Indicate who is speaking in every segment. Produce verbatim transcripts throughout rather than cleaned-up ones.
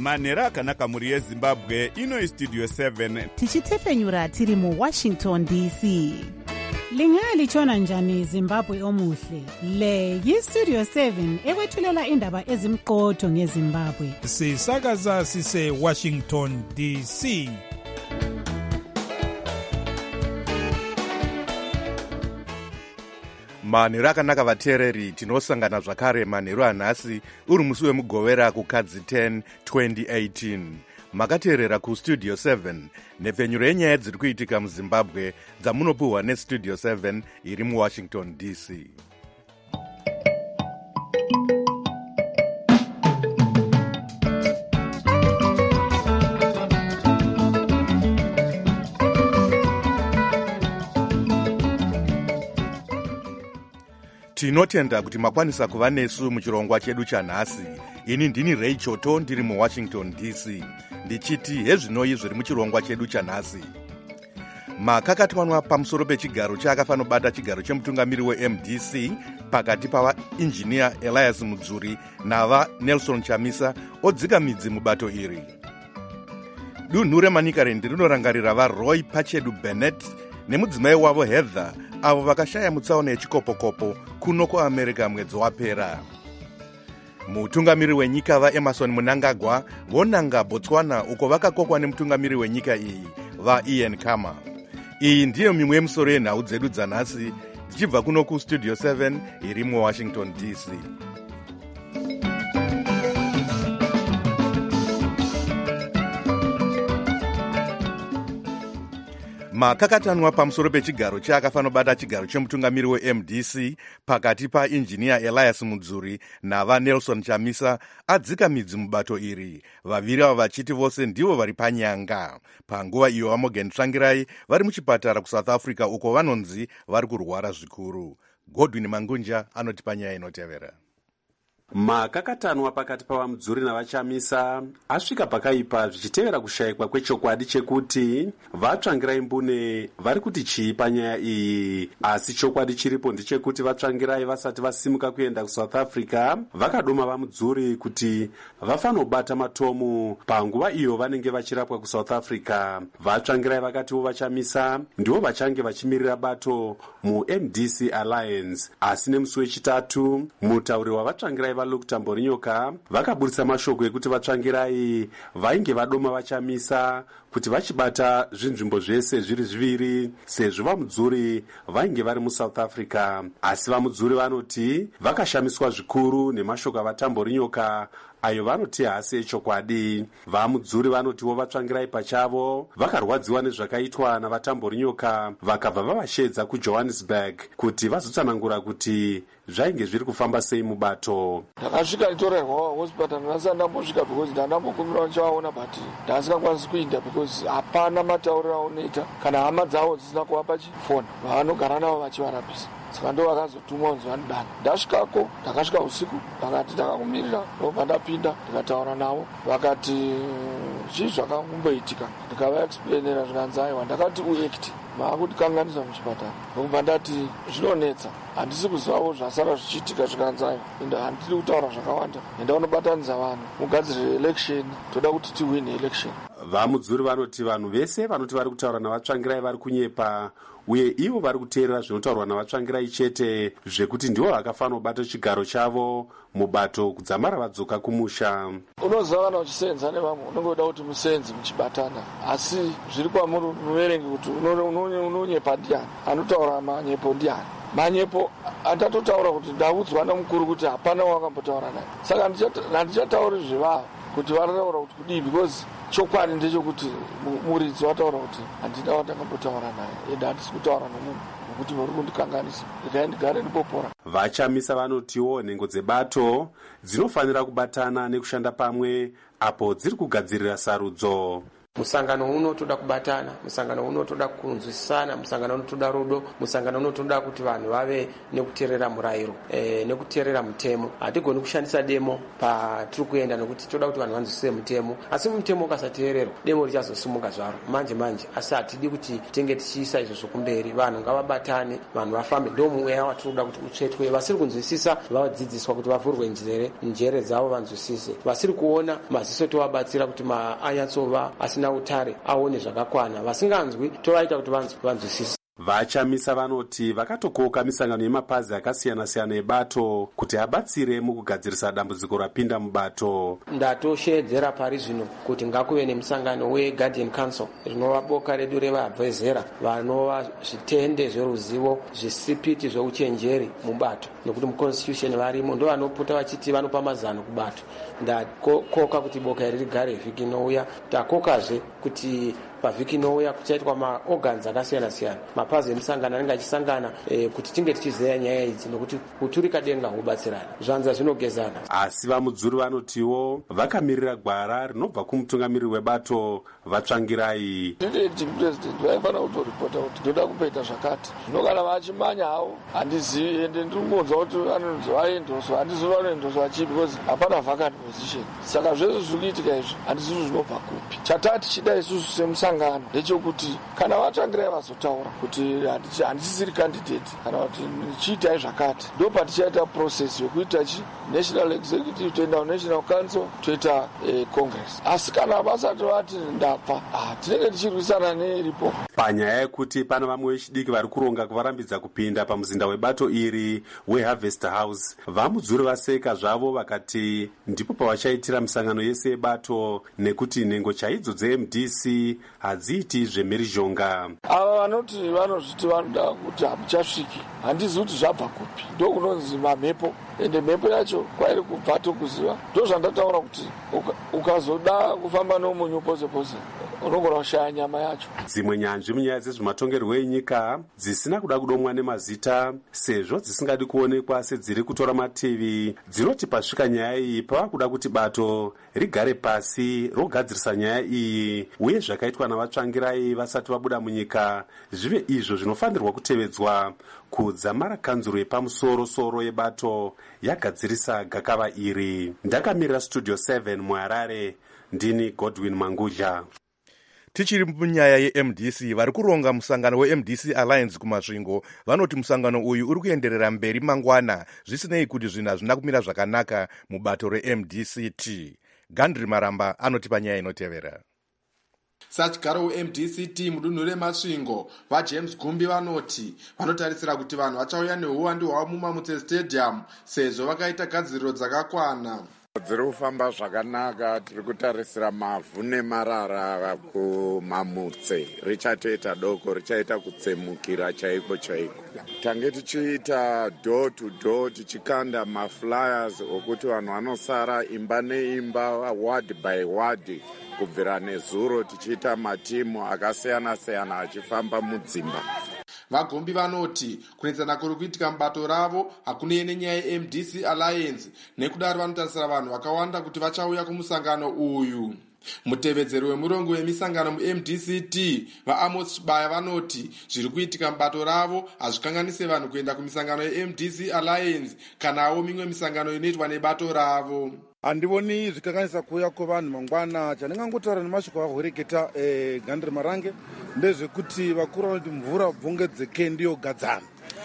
Speaker 1: manhero akanaka mhuri yezimbabwe. Ino istudio seven
Speaker 2: tichitefenyura tiri muwashington D C.
Speaker 3: Lingalitshona njani Zimbabwe omuhle? Le yistudio seven ekwethulela indaba ezimqotho ngeZimbabwe.
Speaker 4: Sisakaza sise Washington D C.
Speaker 5: manhero akanaka vateereri, tinosangana zvakare manhero anhasi uri musi wemugovera kukadzi ten twenty eighteen. Makateerera kustudio seven nepfenyuro yenyaya dziri kuitika muzimbabwe dzamunopuhwa nestudio seven iri muwashington D C. Tinotenda kuti makwanisa kuva nesu muchirongwa chedu chanhasi. Ini ndini Ray Choto ndiri muwashington D C. Ndichiti hezvinoi zviri muchirongwa chedu chanhasi. Makakatwanwa pamusoro pechigaro chaakafanobata chigaro chemutungamiri we-M D C pakati pavainjiniya Elias Mudzuri nava Nelson Chamisa odzika midzi mubato iri. Dunhu reManicaland rinorangarira vaRoy Pachedu Bennett nemudzimai wavo Heather avo vakashaya mutsaona yechikopokopo kuno kuAmerica mwedzi wapera. Mutungamiri wenyika vaEmerson Mnangagwa vonanga Botswana uko vakakokwa nemutungamiri wenyika iyi vaIan Khama. Iyi ndiyo mimwe yemusoro yenhau dzedu dzanhasi dzichibva kuno kustudio seven iri muwashington D C. Makakatanwa pamusoro pechigaro chaakafanobata chigaro chemutungamiri we-M D C pakati painjiniya Elias Mudzuri nava Nelson Chamisa adzika midzi mubato iri, vaviri ava vachiti vose ndivo vari panyanga. Panguva iyo vaMorgan Tsvangirai vari muchipatara kuSouth Africa uko vanonzi vari kurwara zvikuru. Godwin Mangunja anotipa nyaya inotevera.
Speaker 6: Makakatanwa pakati pavaMudzuri navaChamisa asvika pakaipa zvichitevera kushayikwa kwechokwadi chekuti vaTsvangirai mbune vari kuti chii panyaya iyi. Asi chokwadi chiripo ndechekuti vaTsvangirai vasati vasimuka kuenda kuSouth Africa vakadoma vaMudzuri kuti vafanobata matomu panguva iyo vanenge vachirapwa kuSouth Africa. VaTsvangirai vakatiwo vaChamisa ndivo vachange vachimirira bato muM D C Alliance. Asi nemusi wechitatu mutauri wavaTsvangirai vaLuke Tamborinyoka vakaburitsa mashoko ekuti vaTsvangirai vainge vadoma vaChamisa kuti vachibata zvinzvimbo zvese zviri zviviri sezvo vaMudzuri vainge vari muSouth Africa. Asi vaMudzuri vanoti vakashamiswa zvikuru nemashoko avaTamborinyoka ayo vanoti hasi echokwadi. VaMudzuri vanotiwo vaTsvangirai pachavo vakarwadziwa nezvakaitwa navaTamborinyoka vakabva vavashedza kuJohannesburg kuti vazotsanangura kuti zvainge zviri kufamba sei mubato.
Speaker 7: Ndakasvika nditorerwa hospital ndasati ndambosvika because ndandambokumbira ndichaona but ndasingakwanisi kuinda because hapana matauriro aunoita kana hama dzavo dzisina kuvapa chifoni vavanogara navo vachivarapisa. Saka ndo vakazotumwa kunzi vanodana. Ndasvikako ndakasvika usiku vakati takakumirira ndobva ndapinda ndikataura navo vakati chii zvakamboitika ndikavaexplainera zvikanzi aiwa ndakati uact maakundikanganisa muchipatara ndokubva ndati zvinonetsa handisi kuzivawo zvasara zvichiitika zvikanzi aiwa ende handidi kutaura zvakawanda enda unobatanidza vanhu mugadzirire election toda kuti tiwine election.
Speaker 6: VaMudzuri vanoti vanhu vese vanoti vari kutaura navaTsvangirai vari kunyepa uye ivo vari kuteerera zvinotaurwa navaTsvangirai chete zvekuti ndivo vakafanobata chigaro chavo mubato kudzamara vadzoka kumusha.
Speaker 7: Unoziva kana uchisenza nevamwe unongoda kuti musenzi muchibatana, asi zviri kwamuri muverengi kuti unonyepa ndiani, anotaura manyepo ndiani. Manyepo andatotaura kuti ndaudzwa namukuru kuti hapana wakambotaura naye, saka handichatauri zvevavo kuti varataura kuti kudii because chokwadi ndechekuti muridzi wataura kuti handina wandakambotaura naye ende handisi kutaura nomunhu nokuti vari kundikanganisa regai ndigare ndipopora.
Speaker 6: VaChamisa vanotiwo nhengo dzebato dzinofanira kubatana nekushanda pamwe apo dziri kugadzirira sarudzo.
Speaker 8: Musangano uno toda kubatana, musangano uno toda kunzwisisana, musangano uno toda rudo, musangano uno toda kuti vanhu vave nekuteerera murayiro e, nekuteerera mutemo. Hatigoni kushandisa demo patiri kuenda nekuti toda kuti vanhu vanzwisise mutemo, asi mutemo ukasateererwa demo richazosimuka zvaro manje manje. Asi hatidi kuti tenge tichiisa izvo zvokumberi, vanhu ngavabatane, vanhu vafambe. Ndo mweya watinoda kuti utsvetwe. Vasiri kunzwisisa vadzidziswa kuti vavhurwe njere njere dzavo vanzwisise. Vasiri kuona maziso tovabatsira kuti anyatsova asina utare aone zvakakwana. Vasinganzwi tovaita kuti vanzwisise.
Speaker 6: Vachamisa vanoti vakatokoka misangano yemapazi akasiyana-siyana ebato kuti abatsire mukugadzirisa dambudziko rapinda mubato.
Speaker 8: Ndatoshedzera pari zvino kuti ngakuve nemusangano weGuardian Council, rinova boka redu revabvezera vanova zvitende zveruzivo, zvisipiti zveuchenjeri mubato, nekuti muconstitution varimo ndo vanopota vachiti vanopa mazano kubato. Ndakoka kuti boka iri rigare vhiki inouya. Takokazve kuti pavhiki inouya kuchaitwa maorgans akasiyana-siyana, mapazi emusangano anenge achisangana e, kuti tinge tichizeya nyaya idzi, nokuti kuturika denga hubatsirana, zvanza zvinogezana.
Speaker 6: Asi vamudzuri vanotiwo vakamirira gwara rinobva kumutungamiriri webato vatsvangirai.
Speaker 7: Ndineti president vaifana kutoripota kuti ndoda kupeita zvakati, zvino kana vachimanya havo handizivi, ende ndirikungonzwa kuti vanonzi vaendoswa, handizivi vanoendoswa chii, because hapana vacant position. Saka zvese zviri kuitika izvi handisivi zvinobva kupi. Chatati chida isusu semusangano ndechekuti kana vatsvangirai vazotaura kuti handisisiri candidate kana kuti chiitai zvakati, ndo patichaita process yokuita chi national executive toenda kunational council toita eh, congress. Asi kana vasati vati ndapfa, ah, tinenge tichirwisana neiripo.
Speaker 6: Panyaya yekuti pana vamwe vechidiki vari kuronga kuvarambidza kupinda pamuzinda webato iri weHarvest House, vamudzuri vaseka zvavo vakati ndipo pavachaitira misangano yese yebato, nekuti nhengo chaidzo dze-M D C hadziiti zvemhirizhonga.
Speaker 7: Ava vanoti vanozviti vanoda kuti hamuchasviki, handizi kuti zvabva kupi, ndo kunonzi mamhepo, ende mhepo yacho kwairi kubva tokuziva. Ndo zvandataura kuti ukazoda kufamba nomunyu pose pose unogona kushaya nyama yacho.
Speaker 6: Dzimwe nyanzvi munyaya dzezvematongerwo enyika dzisina kuda kudomwa nemazita sezvo dzisingadi kuonekwa sedziri kutora mativi, dzinoti pasvika nyaya iyi pava kuda kuti bato rigare pasi rogadzirisa nyaya iyi, uye zvakaitwa navatsvangirai vasati vabuda munyika zvive izvo zvinofanirwa kutevedzwa kudzamara kanzuro yepamusoro-soro yebato yagadzirisa gakava iri. Ndakamirira Studio seven muHarare, ndini Godwin Mangudya.
Speaker 5: Tichiri munyaya ye-M D C, vari kuronga musangano we-M D C Alliance kumasvingo vanoti musangano uyu uri kuenderera mberi mangwana zvisinei kuti zvinhu hazvina kumira zvakanaka mubato re-M D C T. Gandri Maramba anotipa nyaya inotevera.
Speaker 9: Sachigaro we-M D C T mudunhu remasvingo vaJames Gumbi vanoti vanotarisira kuti vanhu vachauya neuwandi hwavo muMamutse Stadium sezvo vakaita gadziriro dzakakwana.
Speaker 10: Dziri kufamba zvakanaka, tiri kutarisira mavhu nemarara kuMamutse richatoita doko, richaita kutsemukira chaiko chaiko. Tange tichiita door to door tichikanda maflyers okuti vanhu vanosara imba neimba, ward by ward, kubvira nezuro tichiita matimu akasiyana-siyana achifamba mudzimba.
Speaker 9: Vagombi vanoti kunetsana kuri kuitika mubato ravo hakunei nenyaya ye-M D C Alliance, nekudaro vanotarisira vanhu vakawanda kuti vachauya kumusangano uyu. Mutevedzeri wemurongo wemisangano mu-M D C T vaAmos Chibaya vanoti zviri kuitika mubato ravo hazvikanganise vanhu kuenda kumisangano ye-M D C Alliance kanawo mimwe misangano inoitwa nebato ravo.
Speaker 11: Handivoni zvikanganisa kuuya kwevanhu mangwana. Chandingangotaura nemasviko ahwereketa eh, Gandri Marange ndezvekuti vakuru vanoti mvura bvungedzeke ndiyo gadzana.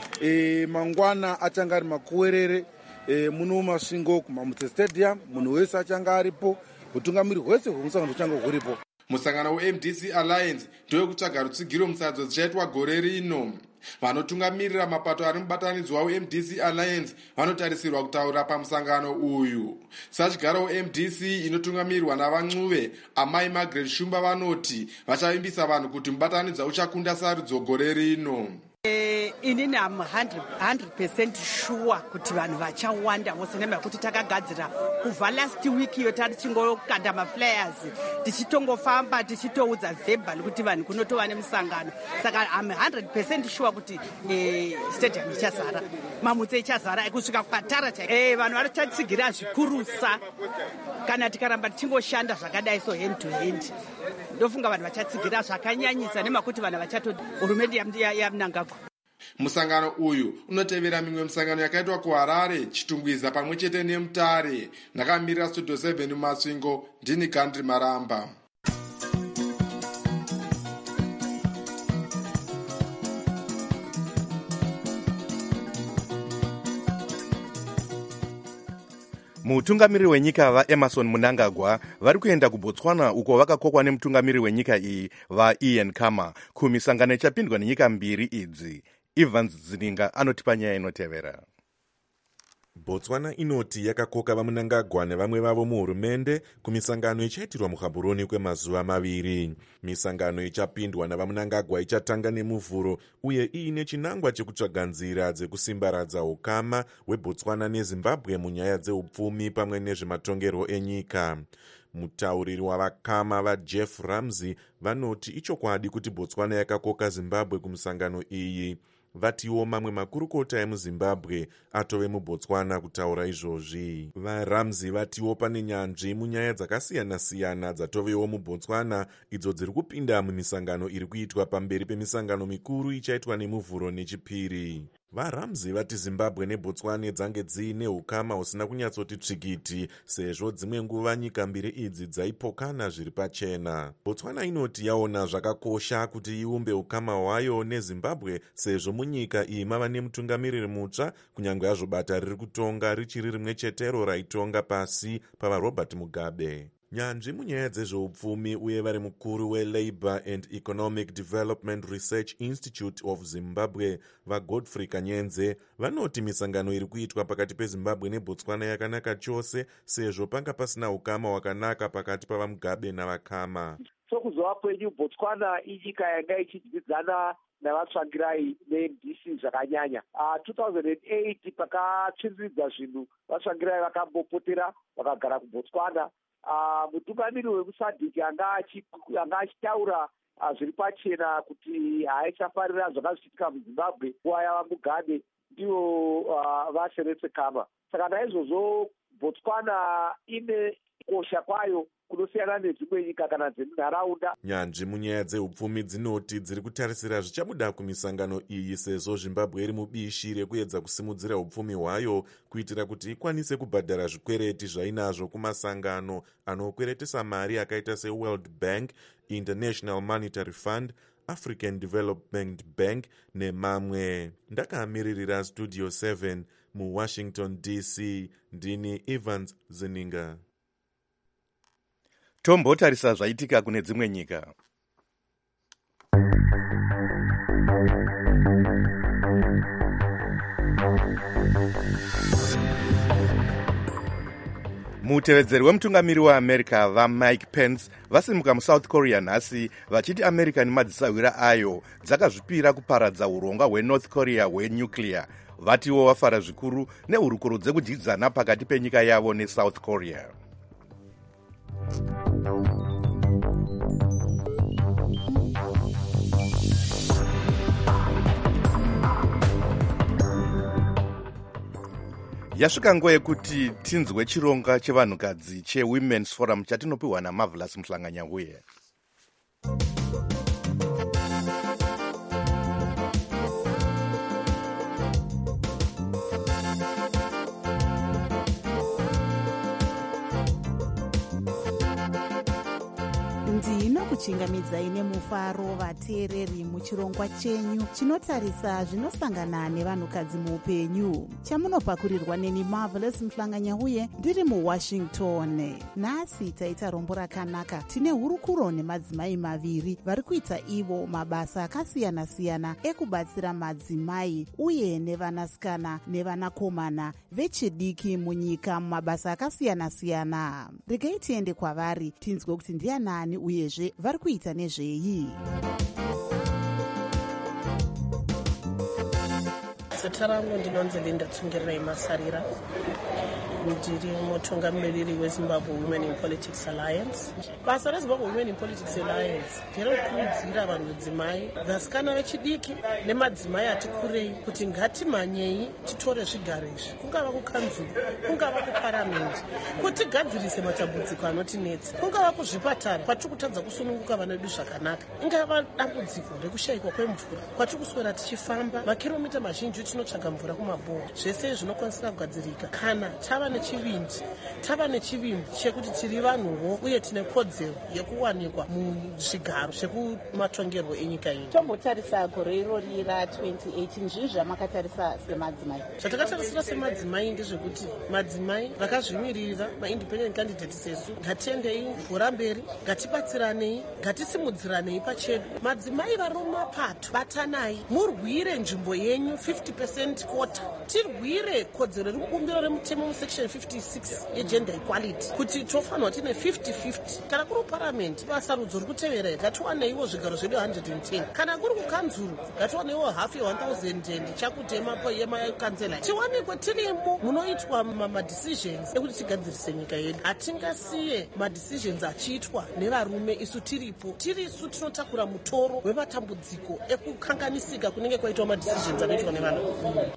Speaker 11: E, mangwana achanga ari makuwerere e, muno masvingo kuMamutse Stadium, munhu wese achanga aripo, utungamiri hwese hwemusangano huchanga huripo.
Speaker 9: Musangano we-M D C Alliance ndoyo kutsvaga rutsigiro musadzo dzichaitwa gore rino. Vanotungamirira mapato ari mubatanidzwa we-M D C Alliance vanotarisirwa kutaura pamusangano uyu. Sachigaro we-M D C inotungamirirwa navancuve Amai Margaret Shumba vanoti vachavimbisa vanhu kuti mubatanidzwa uchakunda sarudzo gore rino.
Speaker 12: Eh, inini am one hundred percent sure kuti vanhu vachawanda vose nemakuti takagadzira kubva last week iyo tatichingokanda maflyers tichitongofamba tichitoudza verbal kuti vanhu kunotova nemusangano. Saka am one hundred percent sure kuti eh, stadium ichazara, Mamutse ichazara kusvika kwatara chaiko. Eh, vanhu vanotatsigira zvikurusa kana tikaramba tichingoshanda zvakadai so hand to hand. ndofunga vanhu vachatsigira zvakanyanyisa nemakuti vanhu vachati hurumende yaMnangagwa.
Speaker 9: Musangano uyu unotevera mimwe musangano yakaitwa kuHarare, Chitungwiza pamwe chete neMutare. Ndakamirira Studio seven muMasvingo, ndini Gandri Maramba.
Speaker 5: mutungamiriri wenyika vaEmerson Mnangagwa vari kuenda kuBotswana uko vakakokwa nemutungamiriri wenyika iyi vaIan Khama kumisangano ichapindwa nenyika mbiri idzi. Evans Zininga anotipa nyaya inotevera.
Speaker 13: Botswana inoti yakakoka vaMnangagwa nevamwe vavo muhurumende kumisangano ichaitirwa muGaborone kwemazuva maviri. Misangano ichapindwa navaMnangagwa ichatanga nemuvhuro uye iine chinangwa chekutsvaga nzira dzekusimbaradza ukama hweBotswana neZimbabwe munyaya dzeupfumi pamwe nezvematongerwo enyika. Mutauriri wavakama vaJeff Ramsey vanoti ichokwadi kuti Botswana yakakoka Zimbabwe kumisangano iyi. Vatiwo mamwe makurukota emuZimbabwe atove muBotswana kutaura izvozvi. VaRamsey vatiwo pane nyanzvi munyaya dzakasiyana-siyana dzatovewo muBotswana idzo dziri kupinda mumisangano iri kuitwa pamberi pemisangano mikuru ichaitwa nemuvhuro nechipiri. VaRamsey vati Zimbabwe neBotswana dzange dziine ukama husina kunyatsoti tsvikiti sezvo dzimwe nguva nyika mbiri idzi dzaipokana zviri pachena. Botswana inoti yaona zvakakosha kuti iumbe ukama hwayo neZimbabwe sezvo munyika iyi mava nemutungamiriri mutsva kunyange hazvo bata riri kutonga richiri rimwe chetero raitonga pasi pavaRobert Mugabe. Nyanzvi munyaya dzezveupfumi uye vari mukuru weLabour and Economic Development Research Institute of Zimbabwe vaGodfrey Kanyenze vanoti misangano iri kuitwa pakati peZimbabwe neBotswana yakanaka chose sezvo panga pasina ukama wakanaka pakati pavaMugabe navaKhama.
Speaker 14: Sokuzova kwenyu Botswana inyika yanga ichidzidzana navatsvangirai neM D C zvakanyanya. Uh, two thousand eight pakatsviridza zvinhu vatsvangirai vakambopotera vakagara kuBotswana. Uh, mutungamiriri wemusadhiki anga achitaura uh, zviri pachena kuti haichafarira zvakazitika muZimbabwe nguva yavaMugabe ndivo uh, vaSeretse Khama. Saka naizvozvo Botswana ine kosha kwayo kunosiyana nedzimwe nyika kana dzemunharaunda.
Speaker 13: Nyanzvi munyaya dzeupfumi dzinoti dziri kutarisira zvichabuda kumisangano iyi sezvo Zimbabwe iri mubishi rekuedza kusimudzira upfumi hwayo kuitira kuti ikwanise kubhadhara zvikwereti zvainazvo kumasangano anokweretesa mari akaita seWorld Bank, International Monetary Fund, African Development Bank nemamwe. Ndakamiririra Studio seven muWashington D C, ndini Evans Zininga.
Speaker 5: Tombotarisa zvaitika kune dzimwe nyika. Mutevedzeri wemutungamiri weAmerica vaMike Pence vasimuka muSouth Korea nhasi vachiti America nemadzisawira ayo dzakazvipira kuparadza urongwa hweNorth Korea hwenuclear. Vatiwo vafara zvikuru nehurukuro dzekudyidzana pakati penyika yavo neSouth Korea. Yasvika nguva yekuti tinzwe chironga chevanhukadzi cheWomen's Forum chatinopiwa naMarvelous Mhlanganya-Huye.
Speaker 2: ndinokuchingamidzai nemufaro vateereri muchirongwa chenyu chinotarisa zvinosangana nevanhukadzi muupenyu chamunopakurirwa neni Marvelous Mhlanganya-Huye ndiri muWashington. Nhasi taita rombo rakanaka. Tine hurukuro nemadzimai maviri vari kuita ivo mabasa akasiyana-siyana ekubatsira madzimai uye nevanasikana nevanakomana vechidiki munyika mumabasa akasiyana-siyana. Regai tiende kwavari tinzwe kuti ndianani uyezve vari kuita nezvei.
Speaker 15: Zita rangu ndinonzi Linda Tsungirirai Masarira. ndiri mutungamiriri weZimbabwe Women in Politics Alliance. Basa reZimbabwe Women in Politics Alliance nderekukurudzira vanhu vedzimai, vasikana vechidiki nemadzimai ati kurei kuti ngatimhanyei titore zvigaro izvi, kungava kukanzuru, kungava kuparamende, kuti tigadzirise matambudziko anotinetsa, kungava kuzvipatara kwatiri kutadza kusununguka vana vedu zvakanaka, ingava dambudziko rekushayikwa kwemvura kwatiri kuswera tichifamba makiromita mazhinji tinotsvaga mvura kumabhoha. Zvese zvinokwanisa kugadzirika kana tava nechivindi tava nechivimbo chekuti tiri vanhuwo uye tine kodzero yekuwanikwa muzvigaro zvekumatongerwo enyika ino.
Speaker 2: Tombotarisa gore irori ra twenty eighteen zvii zvamakatarisa semadzimai?
Speaker 15: Zvatakatarisa semadzimai ndezvekuti madzimai vakazvimirira maindependent candidates sesu ngatiendei bhora mberi, ngatibatsiranei, ngatisimudziranei pachedu. Madzimai vari mumapato batanai, murwire nzvimbo yenyu fifty percent quota, tirwire kodzero rekubumbiro remutemo musection fifty-six yegender equality kuti tofanwa tine fifty fifty. Kana kuri kuparamendi vasarudzo rikutevera ngatiwaneiwo zvigaro zvedu one hundred ten, kana kuri kukanzuru ngatiwaneiwo half ye one thousand and chakutema yemakanzela, tiwanikwe tirimo munoitwa madecisions ekuti tigadzirise nyika yedu. Hatingasiye madecisions achiitwa nevarume isu tiripo, tirisu tinotakura mutoro wematambudziko ekukanganisika kunenge kwaitwa madecisions anoitwa nevanhu.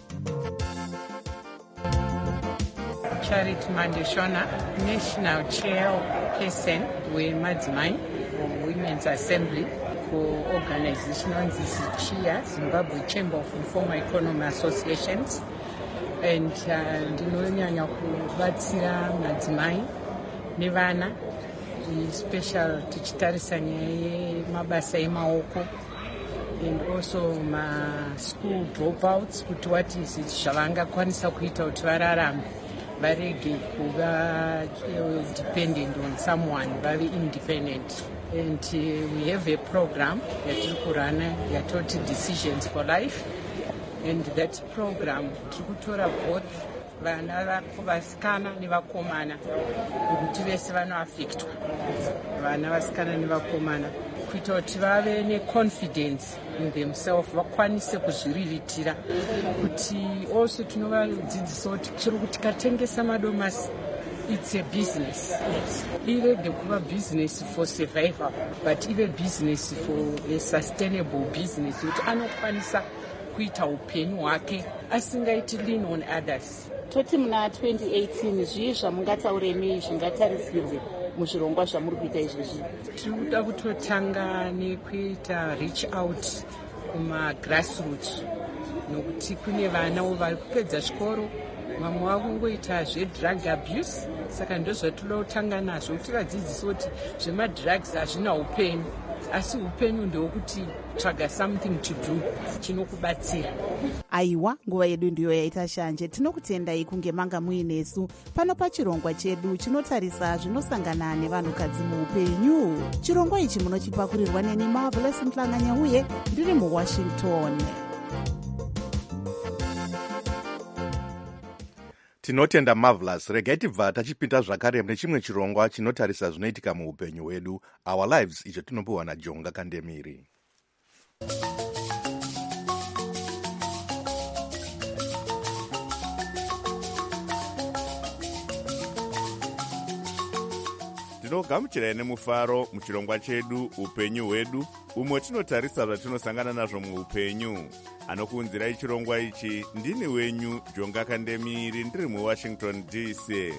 Speaker 16: Charity Mandeshona, National Chairperson weMadzimai Women's Assembly co-organization onzi ZICHIA, Zimbabwe Chamber of Informal Economy Associations, and ndinonyanya kubatsira madzimai nevana, special tichitarisa nyaya yemabasa emaoko and also ma school dropouts, kuti what is it zvavangakwanisa kuita kuti vararame varege kuva dependent on someone, very independent. And uh, we have a program yatiri kurana yatoti Decisions for Life, and that program tikutora both vana vasikana nevakomana kuti vese vanoaffectwa, vana vasikana nevakomana, kuita kuti vave neconfidence in themselves, vakwanise kuzviriritira, kuti also tinovadzidzisa kuti chero kuti tikatengesa madomasi it's a business. Irege kuva business for survival, but even business for a sustainable business, kuti anokwanisa kuita upenyu hwake asingaiti lean on others.
Speaker 2: Toti muna twenty eighteen zvii zvamungatauremi zvingatarisirwe muzvirongwa zvamuri kuita izvezvi?
Speaker 16: Tinoda kutotanga nekuita reach out kuma grassroots, nokuti kune vanawo vari kupedza chikoro, vamwe vakungoita zvedrug abuse, saka ndozvatoda kutanga nazvo kuti vadzidzise kuti zvemadrugs hazvina upenyu, asi upenyu ndewekuti tsvaga something to do chinokubatsira.
Speaker 2: Aiwa, nguva yedu ndiyo yaita shanje. Tinokutendai kunge manga muinesu pano pachirongwa chedu chinotarisa zvinosangana nevanhukadzi muupenyu. Chirongwa ichi munochipakurirwa neni Marvelous Mhlanganya uye ndiri muWashington.
Speaker 5: Tinotenda Marvelous. Regai tibva tachipinda zvakare nechimwe chirongwa chinotarisa zvinoitika muupenyu hwedu, Our Lives, icho tinopiwa naJonga Kandemiri.
Speaker 1: tinogamuchirai nemufaro muchirongwa chedu upenyu hwedu, umwe tinotarisa zvatinosangana nazvo muupenyu. Anokuunzirai chirongwa ichi ndini wenyu Jonga Kandemiri, ndiri muWashington D C.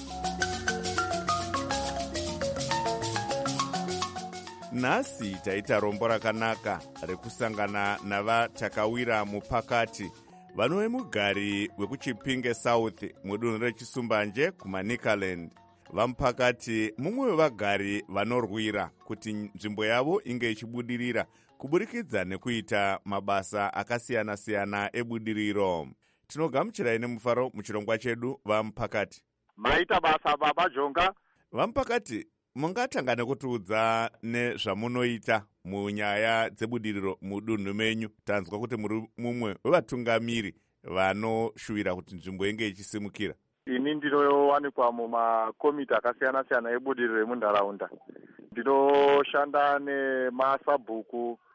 Speaker 1: Nhasi taita rombo rakanaka rekusangana navatakawira mupakati vanove mugari wekuchipinge South mudunhu rechisumbanje kuManicaland. Vamupakati mumwe wevagari vanorwira kuti nzvimbo yavo inge ichibudirira kuburikidza nekuita mabasa akasiyana-siyana ebudiriro. Tinogamuchirai nemufaro muchirongwa chedu Vamupakati.
Speaker 17: Maita basa baba Jonga.
Speaker 1: Vamupakati, mungatanga nekutiudza nezvamunoita munyaya dzebudiriro mudunhu menyu. Tanzwa kuti muri mumwe wevatungamiri vanoshuvira kuti nzvimbo inge ichisimukira.
Speaker 17: Ini ndinowanikwa mumakomiti akasiyana-siyana ebudiriro emunharaunda. Ndinoshanda nemasabhuku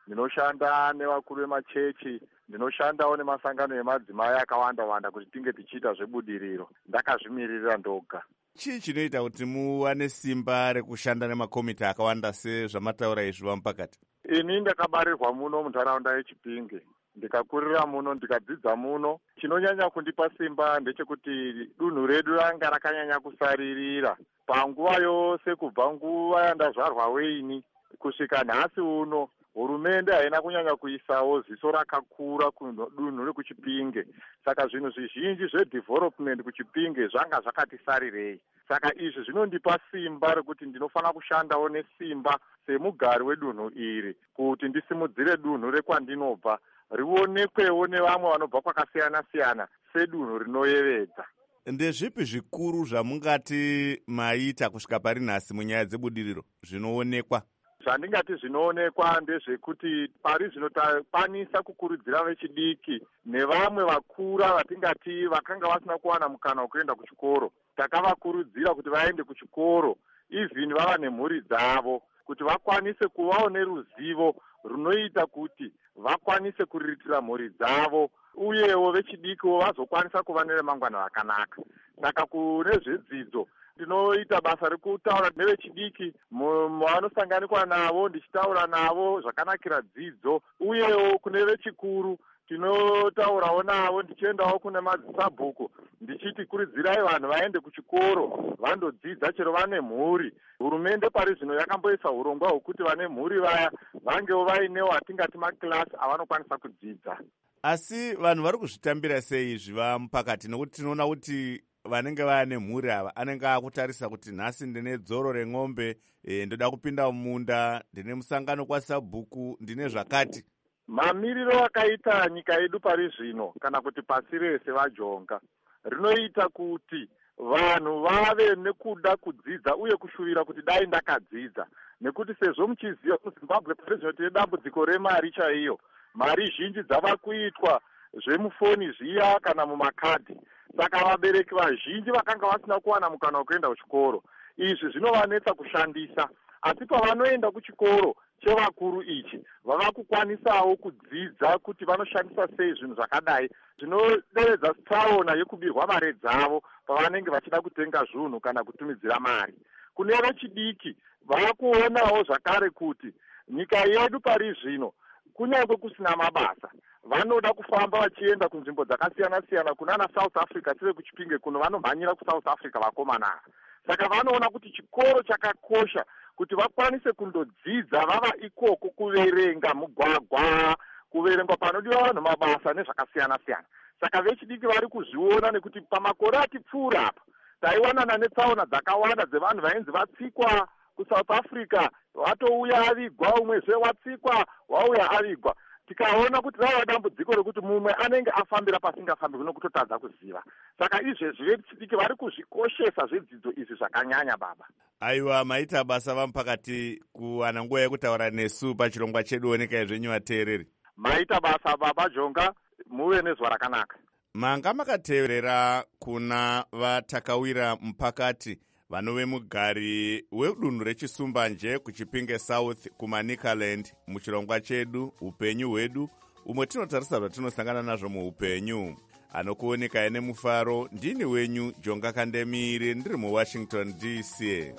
Speaker 17: ndinoshanda nevakuru vemachechi, ndinoshandawo nemasangano emadzimai akawanda wanda kuti tinge tichiita zvebudiriro. Ndakazvimiririra ndoga.
Speaker 1: Chii chinoita kuti muwane simba rekushanda nemakomiti akawanda sezvamataura izvi vamupakati?
Speaker 17: Ini ndakabarirwa muno muntaraunda yeChipinge, ndikakurira muno, ndikadzidza muno. Chinonyanya kundipa simba ndechekuti dunhu redu ranga rakanyanya kusaririra panguva yose, kubva nguva yandazvarwa weini kusvika nhasi uno. Hurumende haina kunyanya kuisawo ziso rakakura kudunhu rekuChipinge. Saka zvinhu zvizhinji zvedevelopment kuChipinge zvanga zvakati sarirei. Saka izvi zvinondipa simba rekuti ndinofanira kushandawo nesimba semugari wedunhu iri kuti ndisimudzire dunhu rekwandinobva rionekwewo nevamwe vanobva kwakasiyana siyana sedunhu rinoyevedza.
Speaker 1: Ndezvipi zvikuru zvamungati maita kusvika pari nhasi munyaya dzebudiriro zvinoonekwa?
Speaker 17: Zvandingati zvinoonekwa ndezvekuti pari zvinokwanisa kukurudzira vechidiki nevamwe vakura vatingati vakanga vasina kuwana mukana wekuenda kuchikoro. Takavakurudzira kuti vaende kuchikoro, even vava nemhuri dzavo, kuti vakwanise kuvawo neruzivo runoita kuti vakwanise kuriritira mhuri dzavo, uyewo vechidikiwo vazokwanisa kuva neremangwana rakanaka. Saka kune zvedzidzo ndinoita basa rekutaura nevechidiki vanosanganikwa navo, ndichitaura navo zvakanakira dzidzo, uyewo kune vechikuru tinotaurawo navo, ndichiendawo kune madzisabhuku ndichiti kuridzirai vanhu vaende kuchikoro vandodzidza chero vane mhuri. Hurumende pari zvino yakamboisa urongwa hwekuti vane mhuri vaya vangewo vainewo atingati makilasi avanokwanisa kudzidza.
Speaker 1: Asi vanhu vari kuzvitambira sei izvi vamupakati? Nokuti tinoona kuti vanenge vane mhuri ava anenge akutarisa kuti nhasi ndine dzoro remombe, e, ndoda kupinda mumunda, ndine musangano kwasabhuku, ndine zvakati.
Speaker 17: Mamiriro akaita nyika yedu pari zvino kana kuti pasi rese vajonga rinoita kuti vanhu vave nekuda kudzidza uye kushuvira kuti dai ndakadzidza, nekuti sezvo muchiziva muZimbabwe pari zvino tine dambudziko remari chaiyo. Mari zhinji dzava kuitwa zvemufoni zviya kana mumakadhi. Saka vabereki vazhinji vakanga vasina kuwana mukana wekuenda kuchikoro. Izvi zvinovanetsa kushandisa, asi pavanoenda kuchikoro chevakuru ichi vava kukwanisawo kudzidza kuti vanoshandisa sei zvinhu zvakadai, zvinoderedza tsaona yekubirwa mari dzavo pavanenge vachida kutenga zvinhu kana kutumidzira mari. Kune vechidiki vava kuonawo zvakare kuti nyika yedu pari zvino kunyange kusina mabasa vanoda kufamba vachienda kunzvimbo dzakasiyana siyana kunana South Africa, tive kuChipinge kuno vanomhanyira kuSouth Africa vakomana. Saka vanoona kuti chikoro chakakosha kuti vakwanise kundodzidza vava ikoko, kuverenga mugwagwa, kuverengwa panodiwa vanhu mabasa nezvakasiyana siyana. Saka vechidiki vari kuzviona nekuti pamakore atipfuura apa taiwanana netsaona dzakawanda dzevanhu vainzi vatsikwa kuSouth Africa, watouya avigwa, umwezve watsikwa wauya avigwa. Tikaona kuti rava dambudziko rekuti mumwe anenge afambira pasingafambi nokutotadza kuziva. Saka izvezvi vechidiki vari kuzvikoshesa zvedzidzo izvi zvakanyanya baba.
Speaker 1: Aiwa, maita basa vamupakati kuwana nguva yekutaura nesu pachirongwa chedu Oneka zvenyu vateereri.
Speaker 17: Maita basa baba Jonga, muve nezuva rakanaka.
Speaker 1: Manga makateerera kuna vatakawira mupakati vanove mugari wedunhu reChisumbanje kuChipinge South kuManicaland muchirongwa chedu Upenyu Hwedu, umwe tinotarisa zvatinosangana nazvo muupenyu. Anokuonekai nemufaro, ndini wenyu Jonga Kandemire, ndiri muWashington D C.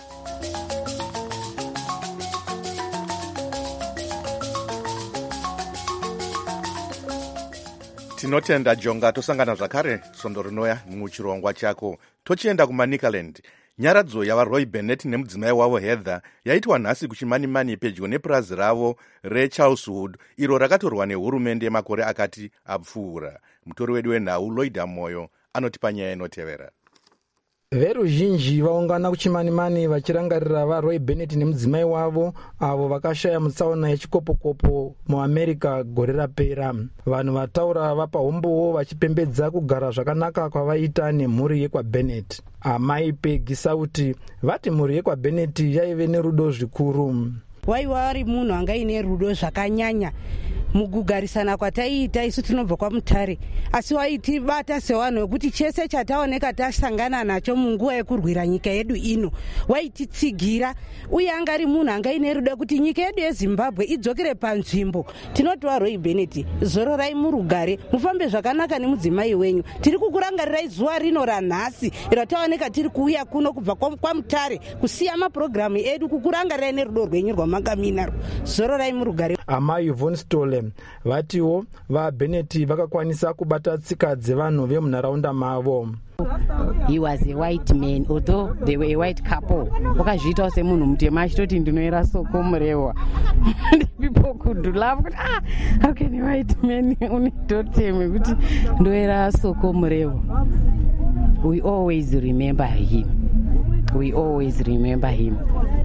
Speaker 5: Tinotenda Jonga. Tosangana zvakare sondo rinoya muchirongwa chako. Tochienda kuManicaland. Nyaradzo yavaRoy Bennett nemudzimai wavo Heather yaitwa nhasi kuchimanimani pedyo nepurazi ravo reCharleswood, iro rakatorwa nehurumende makore akati apfuura. Mutori wedu wenhau Loida Moyo anotipa nyaya inotevera.
Speaker 18: Veruzhinji vaungana kuchimanimani vachirangarira vaRoy Bennett nemudzimai wavo avo vakashaya mutsaona yechikopokopo muAmerica gore rapera. Vanhu vataura vapa hombowo vachipembedza kugara zvakanaka kwavaita nemhuri yekwaBennett. Amai Peggy Sauti vati mhuri yekwaBennett yaive nerudo zvikuru.
Speaker 19: Waiva ari munhu anga ine rudo zvakanyanya mukugarisana kwataiita isu tinobva kwamutare, asi waitibata sevanhu wekuti chese chataoneka tasangana nacho munguva yekurwira nyika yedu ino waititsigira, uye angari munhu angaine rudo kuti nyika yedu yezimbabwe idzokere panzvimbo. Tinotova Roy Bennett, zororai murugare, mufambe zvakanaka nemudzimai wenyu. Tiri kukurangarirai zuva rino ranhasi rataoneka tiri kuuya kuno kubva kwamutare kusiya mapurogiramu edu kukurangarirai nerudo rwenyu rwamakamina. Zororai murugare.
Speaker 18: Amai Von Stole vatiwo vaBennett vakakwanisa kubata tsika dzevanhu vemunharaunda mavo.
Speaker 20: He was a white man, although they were a white couple. Wakazviita semunhu mutema achitoti ndinoera soko murehwa. People could laugh, ah, how can a white man unitoteme kuti ndoera soko murehwa. We always remember him. We always remember him.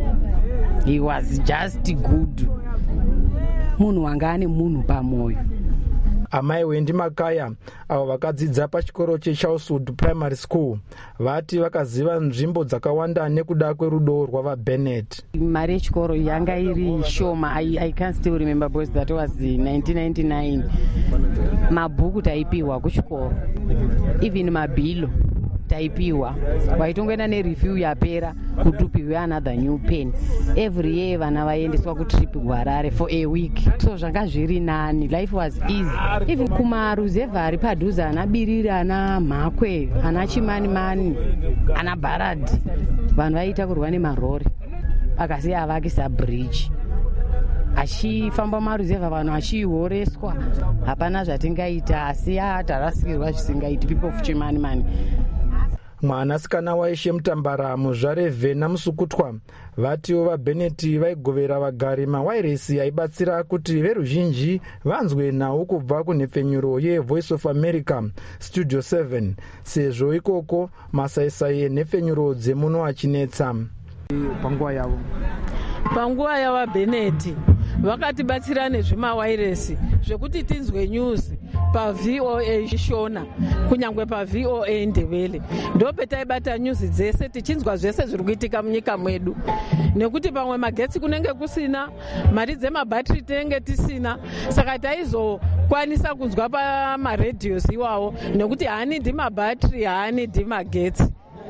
Speaker 20: He was just good. Munhu wanga ane munhu pamoyo.
Speaker 18: Amai Wendi Makaya avo vakadzidza pachikoro cheCharleswood Primary School vati vakaziva nzvimbo dzakawanda nekuda kwerudo rwavaBennett.
Speaker 20: Mari yechikoro yanga iri shoma. I, I can't still remember because that was nineteen ninety-nine. Mabhuku taipiwa kuchikoro, even mabhilo taipiwa. Waitongoenda nereview yapera kutupiwe another new pen. Every year vana vaendeswa kutrip kuHarare for a week. So zvanga zviri nani, life was easy. Even kumaruzevha ari padhuze ana Biriri, ana Mhakwe, ana Chimanimani, ana Bharadhi, vanhu vaiita kurwa nemarori akasiya avakisa bridge. Achifamba maruzevha vanhu achihoreswa, hapana zvatingaita, asi tarasikirwa zvisingaiti. People of Chimanimani.
Speaker 18: Mwanasikana waishe Mutambara muzvare Vhena Musukutwa vatiwo vaBennett vaigovera vagari mawairesi aibatsira kuti veruzhinji vanzwe nhau kubva kunhepfenyuro yeVoice of America Studio seven, sezvo ikoko masaisai enhepfenyuro dzemuno achinetsa.
Speaker 21: Panguva yavo panguva yavaBennett vakatibatsira nezvimawairesi zvekuti tinzwe news paV O A shona kunyangwe paV O A Ndebele. Ndope taibata news dzese tichinzwa zvese zviri kuitika munyika mwedu, nekuti pamwe magetsi kunenge kusina, mari dzemabhatiri tinenge tisina, saka taizokwanisa kunzwa pamaredhios iwawo, nekuti haanidi mabhatiri, haanidi magetsi.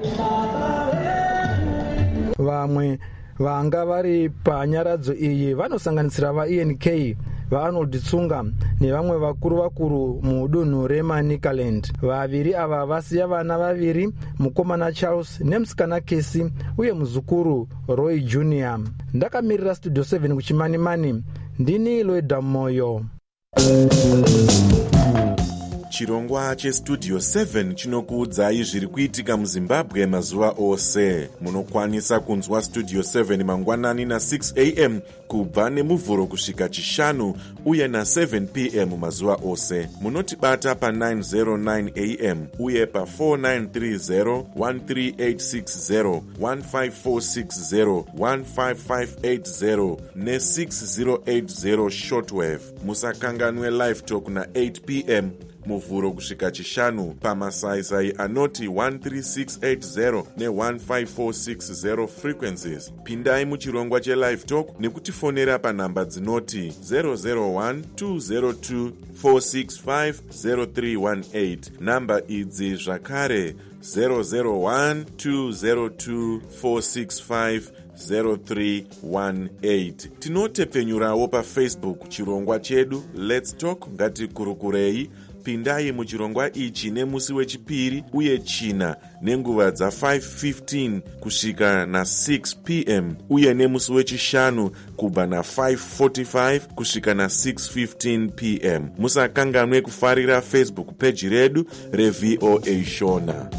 Speaker 18: Vamwe vanga vari panyaradzo iyi vanosanganisira vaE N K, vaArnold Tsunga nevamwe vakuru vakuru mudunhu reManicaland. Vaviri ava vasiya vana vaviri, mukomana Charles nemusikana Kesi uye muzukuru Roy Junior. Ndakamirira Studio seven kuChimanimani, ndini Loida Moyo.
Speaker 13: Chirongwa chestudio seven chinokuudzai zviri kuitika muZimbabwe mazuva ose. Munokwanisa kunzwa Studio seven mangwanani na six a m kubva nemuvhuro kusvika chishanu uye na seven p m mazuva ose. Munotibata pa nine oh nine a m uye pa four nine three zero, one three eight six zero, one five four six zero, one five five eight zero ne six zero eight zero shortwave. Musakanganwe live talk na eight p m muvhuro kusvika chishanu pamasaisai anoti one three six eight zero ne one five four six zero frequencies. Pindai muchirongwa chelive talk nekutifonera panhamba dzinoti zero zero one two zero two four six five zero three one eight. Namba idzi zvakare zero zero one two zero two four six five zero three one eight. Tinotepfenyurawo paFacebook chirongwa chedu Let's Talk ngatikurukurei. Pindai muchirongwa ichi nemusi wechipiri uye china nenguva dza five fifteen kusvika na six p m uye nemusi wechishanu kubva na five forty-five kusvika na six fifteen p m. Musakanganwe kufarira Facebook page redu reV O A Shona.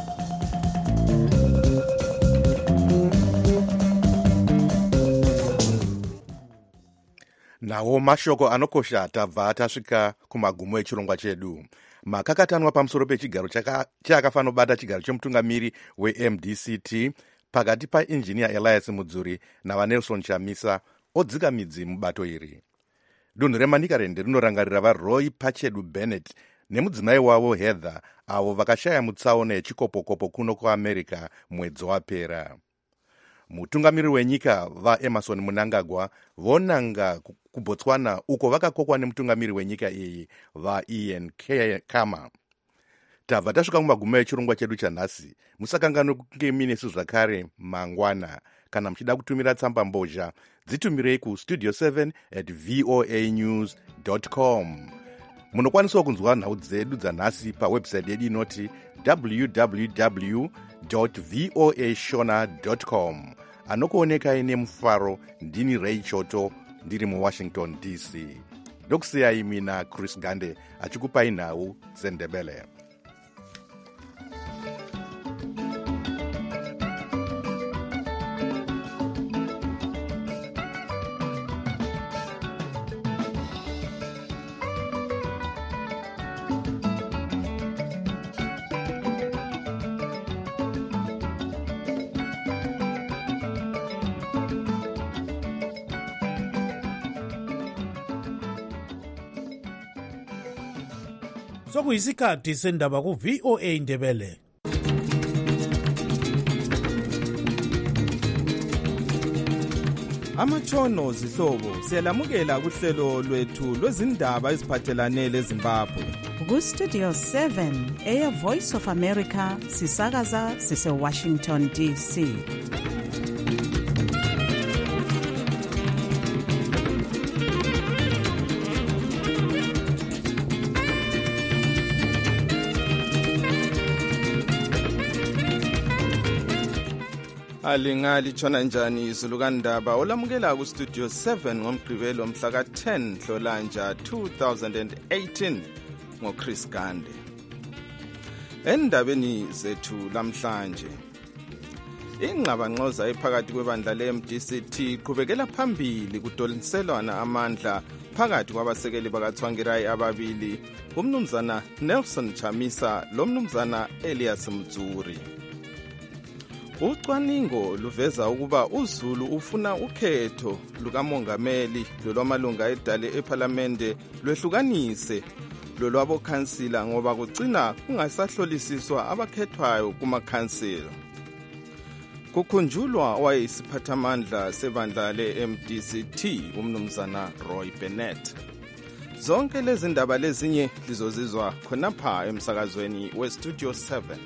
Speaker 5: Nawo mashoko anokosha tabva tasvika kumagumo echirongwa chedu. Makakatanwa pamusoro pechigaro chakafanobata chigaro chemutungamiri weM D C T pakati painjiniya Elias Mudzuri navaNelson Chamisa odzika midzi mubato iri. Dunhu reManicaland rinorangarira vaRoy Pachedu Bennett nemudzimai wavo Heather avo vakashaya mutsaona yechikopokopo kuno kuAmerica mwedzi wapera. mutungamiri wenyika vaemerson mnangagwa vonanga kubotswana uko vakakokwa nemutungamiri wenyika iyi vaian khama. tabva tasvika mumagumo echirongwa chedu chanhasi. musakanganwe kunge minesu zvakare mangwana. kana muchida kutumira tsamba mbozha dzitumirei kustudio seven at voa news dot com. munokwanisawo kunzwa nhau dzedu dzanhasi pawebsite yedu inoti www voa shona dot com. anokuonekai nemufaro ndini Ray Choto ndiri muwashington D C. ndokusiyai mina Chris Gande achikupai nhau dzendebele.
Speaker 4: sokuyisikhathi sendaba ku-V O A Ndebele.
Speaker 3: Amatshono zihlobo siyalamukela kuhlelo lwethu lwezindaba eziphathelane leZimbabwe.
Speaker 2: Ku-Studio seven Air Voice of America sisakaza sise-Washington D C.
Speaker 3: Alingali tshona njani izulu kandaba olamukela ku Studio seven ngomgqibelo mhla ka ten Nhlolanja two thousand eighteen ngo Chris Gande. Endabeni zethu lamhlanje, ingxabangxoza ephakathi kwebandla le-M D C T iqhubekela phambili kudoliselwana amandla phakathi kwabasekeli bakaTsvangirai ababili, umnumzana Nelson Chamisa lomnumzana Elias Mdzuri. Ucwaningo luveza ukuba uZulu ufuna ukhetho lukamongameli lolwamalunga edale eParliamente lwehlukanise lolwabokhansila ngoba kugcina kungasahlolisiswa abakhethwayo kumakhansila. Kukhunjulwa wayisiphathamandla sebandla le-M D C T umnumzana Roy Bennett. Zonke lezi ndaba lezinye lizozizwa khonapha emsakazweni we-Studio seven.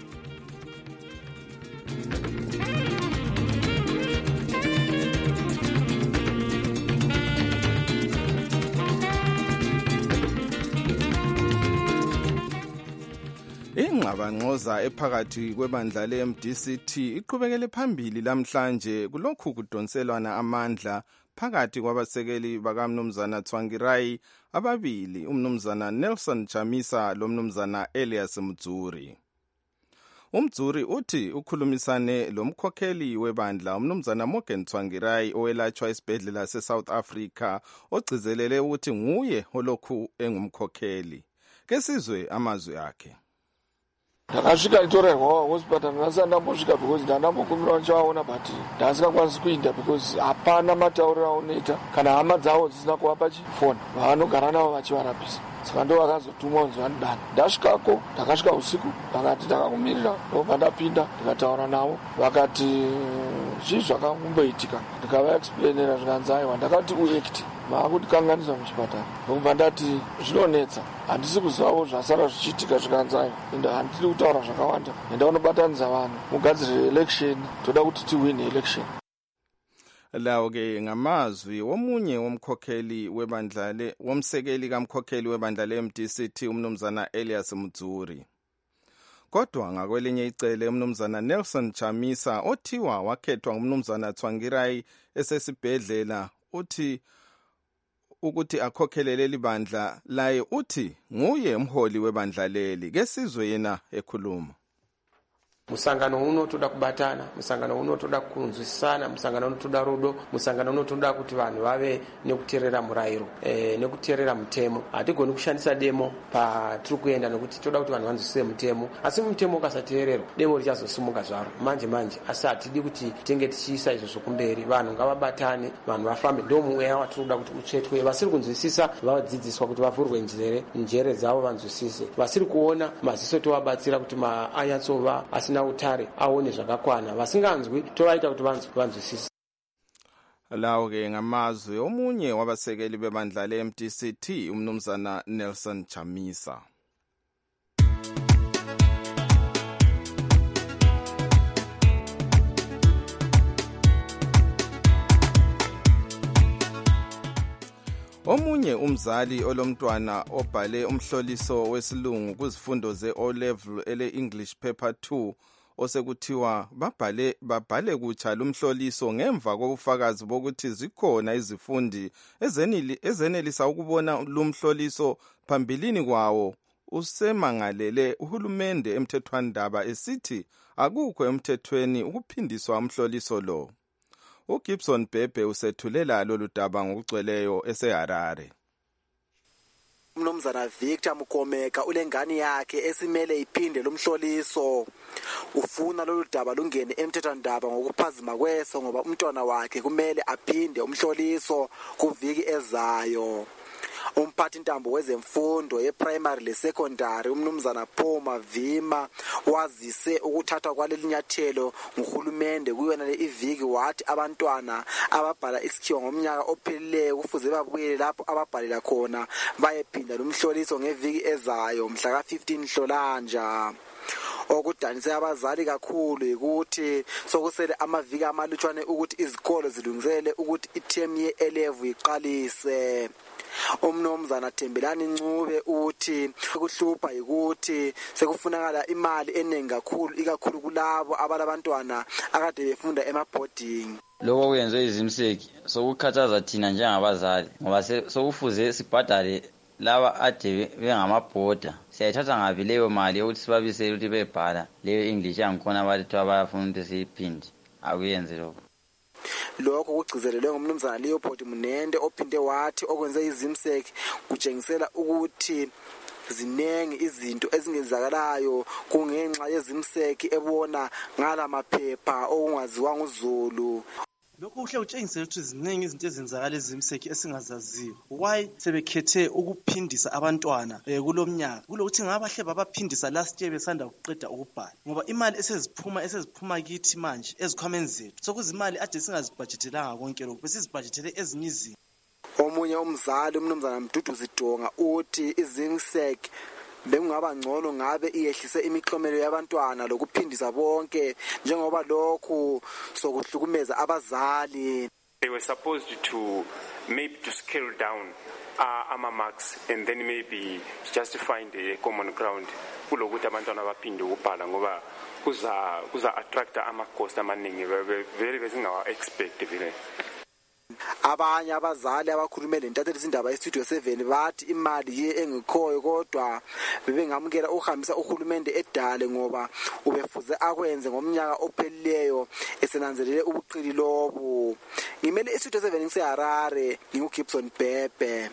Speaker 3: Ingxabangxoza ephakathi kwebandla le-M D C T iqhubekele phambili lamhlanje kulokhu kudonselwana amandla phakathi kwabasekeli bakamnumzana Tsvangirai ababili, umnumzana Nelson Chamisa lomnumzana Elias Mdzuri. Umdzuri uthi ukhulumisane lomkhokheli webandla umnumzana Morgan Tsvangirai owelatshwa esibhedlela se-South Africa ogcizelele ukuthi nguye olokhu engumkhokheli. Kesizwe amazwi akhe.
Speaker 7: ndakasvika nditorerwa hospital ndasati ndambosvika because ndandambokumbira ndichawaona but ndasingakwanisi kuinda because hapana matauriro aunoita kana hama dzavo dzisina kuvapa chifoni vavanogara navo vachivarapisa. saka ndo vakazotumwa kunzi vanodana. ndasvikako ndakasvika usiku vakati ndakakumirira ndobva ndapinda ndikataura navo vakati zvii zvakamboitika ndikavaexplainera zvikanzi aiwa ndakati uact maakundikanganisa muchipatara ndokubva ndati zvinonetsa handisi kuzivawo zvasara zvichiitika zvikanzi aiwa ende handidi kutaura zvakawanda enda unobatanidza vanhu mugadzire election toda kuti tiwine election.
Speaker 3: Lawo ke ngamazwi womunye womkhokheli webandla le womsekeli kamkhokheli webandla le-M D C T umnumzana Elias Mdzuri. Kodwa ngakwelinye icele umnumzana Nelson Chamisa othiwa wakhethwa ngumnumzana Tsvangirai esesibhedlela uthi ukuthi akhokhelele libandla laye uthi nguye umholi webandla leli. Kesizwe yena ekhuluma.
Speaker 8: Musangano uno toda kubatana, musangano uno toda kunzwisana, musangano uno toda rudo, musangano uno toda kuti vanhu vave nekuteerera murayiro, eh nekuteerera mutemo. Hatigoni kushandisa demo patiri kuenda nekuti toda kuti vanhu vanzwisise mutemo, asi mutemo ukasateererwa demo richazosimuka zvaro manje manje. Asi hatidi kuti tenge tichiisa izvo zvokumberi, vanhu ngavabatane, vanhu vafambe. Ndo mweya watinoda kuti utsvetwe. Vasiri kunzwisisa vadzidziswa kuti vavhurwe njere njere dzavo vanzwisise. Vasiri kuona maziso tovabatsira kuti maanyatsova asina asina utare aone zvakakwana, vasinganzwi tovaita kuti vanzwisise.
Speaker 3: Lawo-ke ngamazwi omunye wabasekeli bebandla le-M D C T umnumzana Nelson Chamisa. Omunye umzali olomntwana obhale umhloliso wesilungu kuzifundo ze-O level ele-English paper two osekuthiwa babhale babhale kutsha lumhloliso ngemva kobufakazi bokuthi zikhona izifundi ezenili ezenelisa ukubona lumhloliso phambilini kwawo, usemangalele uhulumende emthethwandaba esithi akukho emthethweni ukuphindiswa umhloliso lo. uGibson Bhebhe usethulela lolu daba ngokugcweleyo eseHarare.
Speaker 6: Umnumzana Victor Mukomeka ulengane yakhe esimele iphinde lomhloliso. Ufuna lolu daba lungene emthethwandaba ngokuphazima kweso ngoba umntwana wakhe kumele aphinde umhloliso kuviki ezayo. Umphathi ntambo wezemfundo ye-primary le-secondary umnumzana Phoma Vima wazise ukuthathwa kwaleli nyathelo nguhulumende kuyona le iviki, wathi abantwana ababhala isikhiwa ngomnyaka ophelileyo kufuze babuyele lapho ababhalela khona bayephinda lumhloliso ngeviki ezayo mhla ka fifteen Nhlolanja. Okudanise abazali kakhulu ukuthi sokusele amaviki amalutshwane ukuthi izikolo zilungisele ukuthi i-term ye-A level iqalise. Umnumzana Thembelani Ncube uthi ukuhlupha ukuthi sekufunakala imali eningi kakhulu ikakhulu kulabo abalabantwana akade befunda ema-boarding.
Speaker 22: Lokho kwenziwe izimseki sokukhathaza thina njengabazali ngoba sokufuze sibhadale laba ade bengamabhoda. Siyayithatha ngapi leyo mali yokuthi sibabisele ukuthi bebhala leyo English yangikhona abathi abafuna ukuthi siyiphinde? Akuyenze lokho.
Speaker 6: Lokho kugcizelelwe ngumnumzana Leopold Munende ophinde wathi okwenze izimseki kutshengisela ukuthi zinengi izinto ezingenzakalayo kungenxa yezimseki ebona ngala maphepha okungaziwa nguZulu.
Speaker 23: Lokho kuhle utshengisela ukuthi ziningi izinto ezenzakala ezimseki esingazaziyo. Why sebekhethe ukuphindisa abantwana kulomnyaka kulokuthi ngabahle babaphindisa last year besanda ukuqeda ukubhala ngoba imali eseziphuma eseziphuma kithi manje ezikhwameni zethu sokuzimali ade singazibhajethelanga konke lokho besizibhajetele ezinye izinto.
Speaker 6: Omunye umzali umnumzana Mdudu Zidonga uthi izimseki bekungaba ngcono ngabe iyehlise imiklomelo yabantwana lokuphindisa bonke njengoba lokhu sokuhlukumeza abazali.
Speaker 24: They were supposed to maybe to scale down uh, ama marks and then maybe just find a common ground kulokuthi abantwana baphinde ukubhala ngoba kuza kuza attract ama cost amaningi very besingawa expect vele.
Speaker 6: Abanye abazali abakhulume lentatheli izindaba estudio seven bathi imali ye engikhoyo kodwa bebengamukela ukuhambisa uhulumende edale ngoba ubefuze akwenze ngomnyaka ophelileyo esenanzelele ubuqili lobu. Ngimele estudio seven ngiseHarare nginguGibson Bhebhe.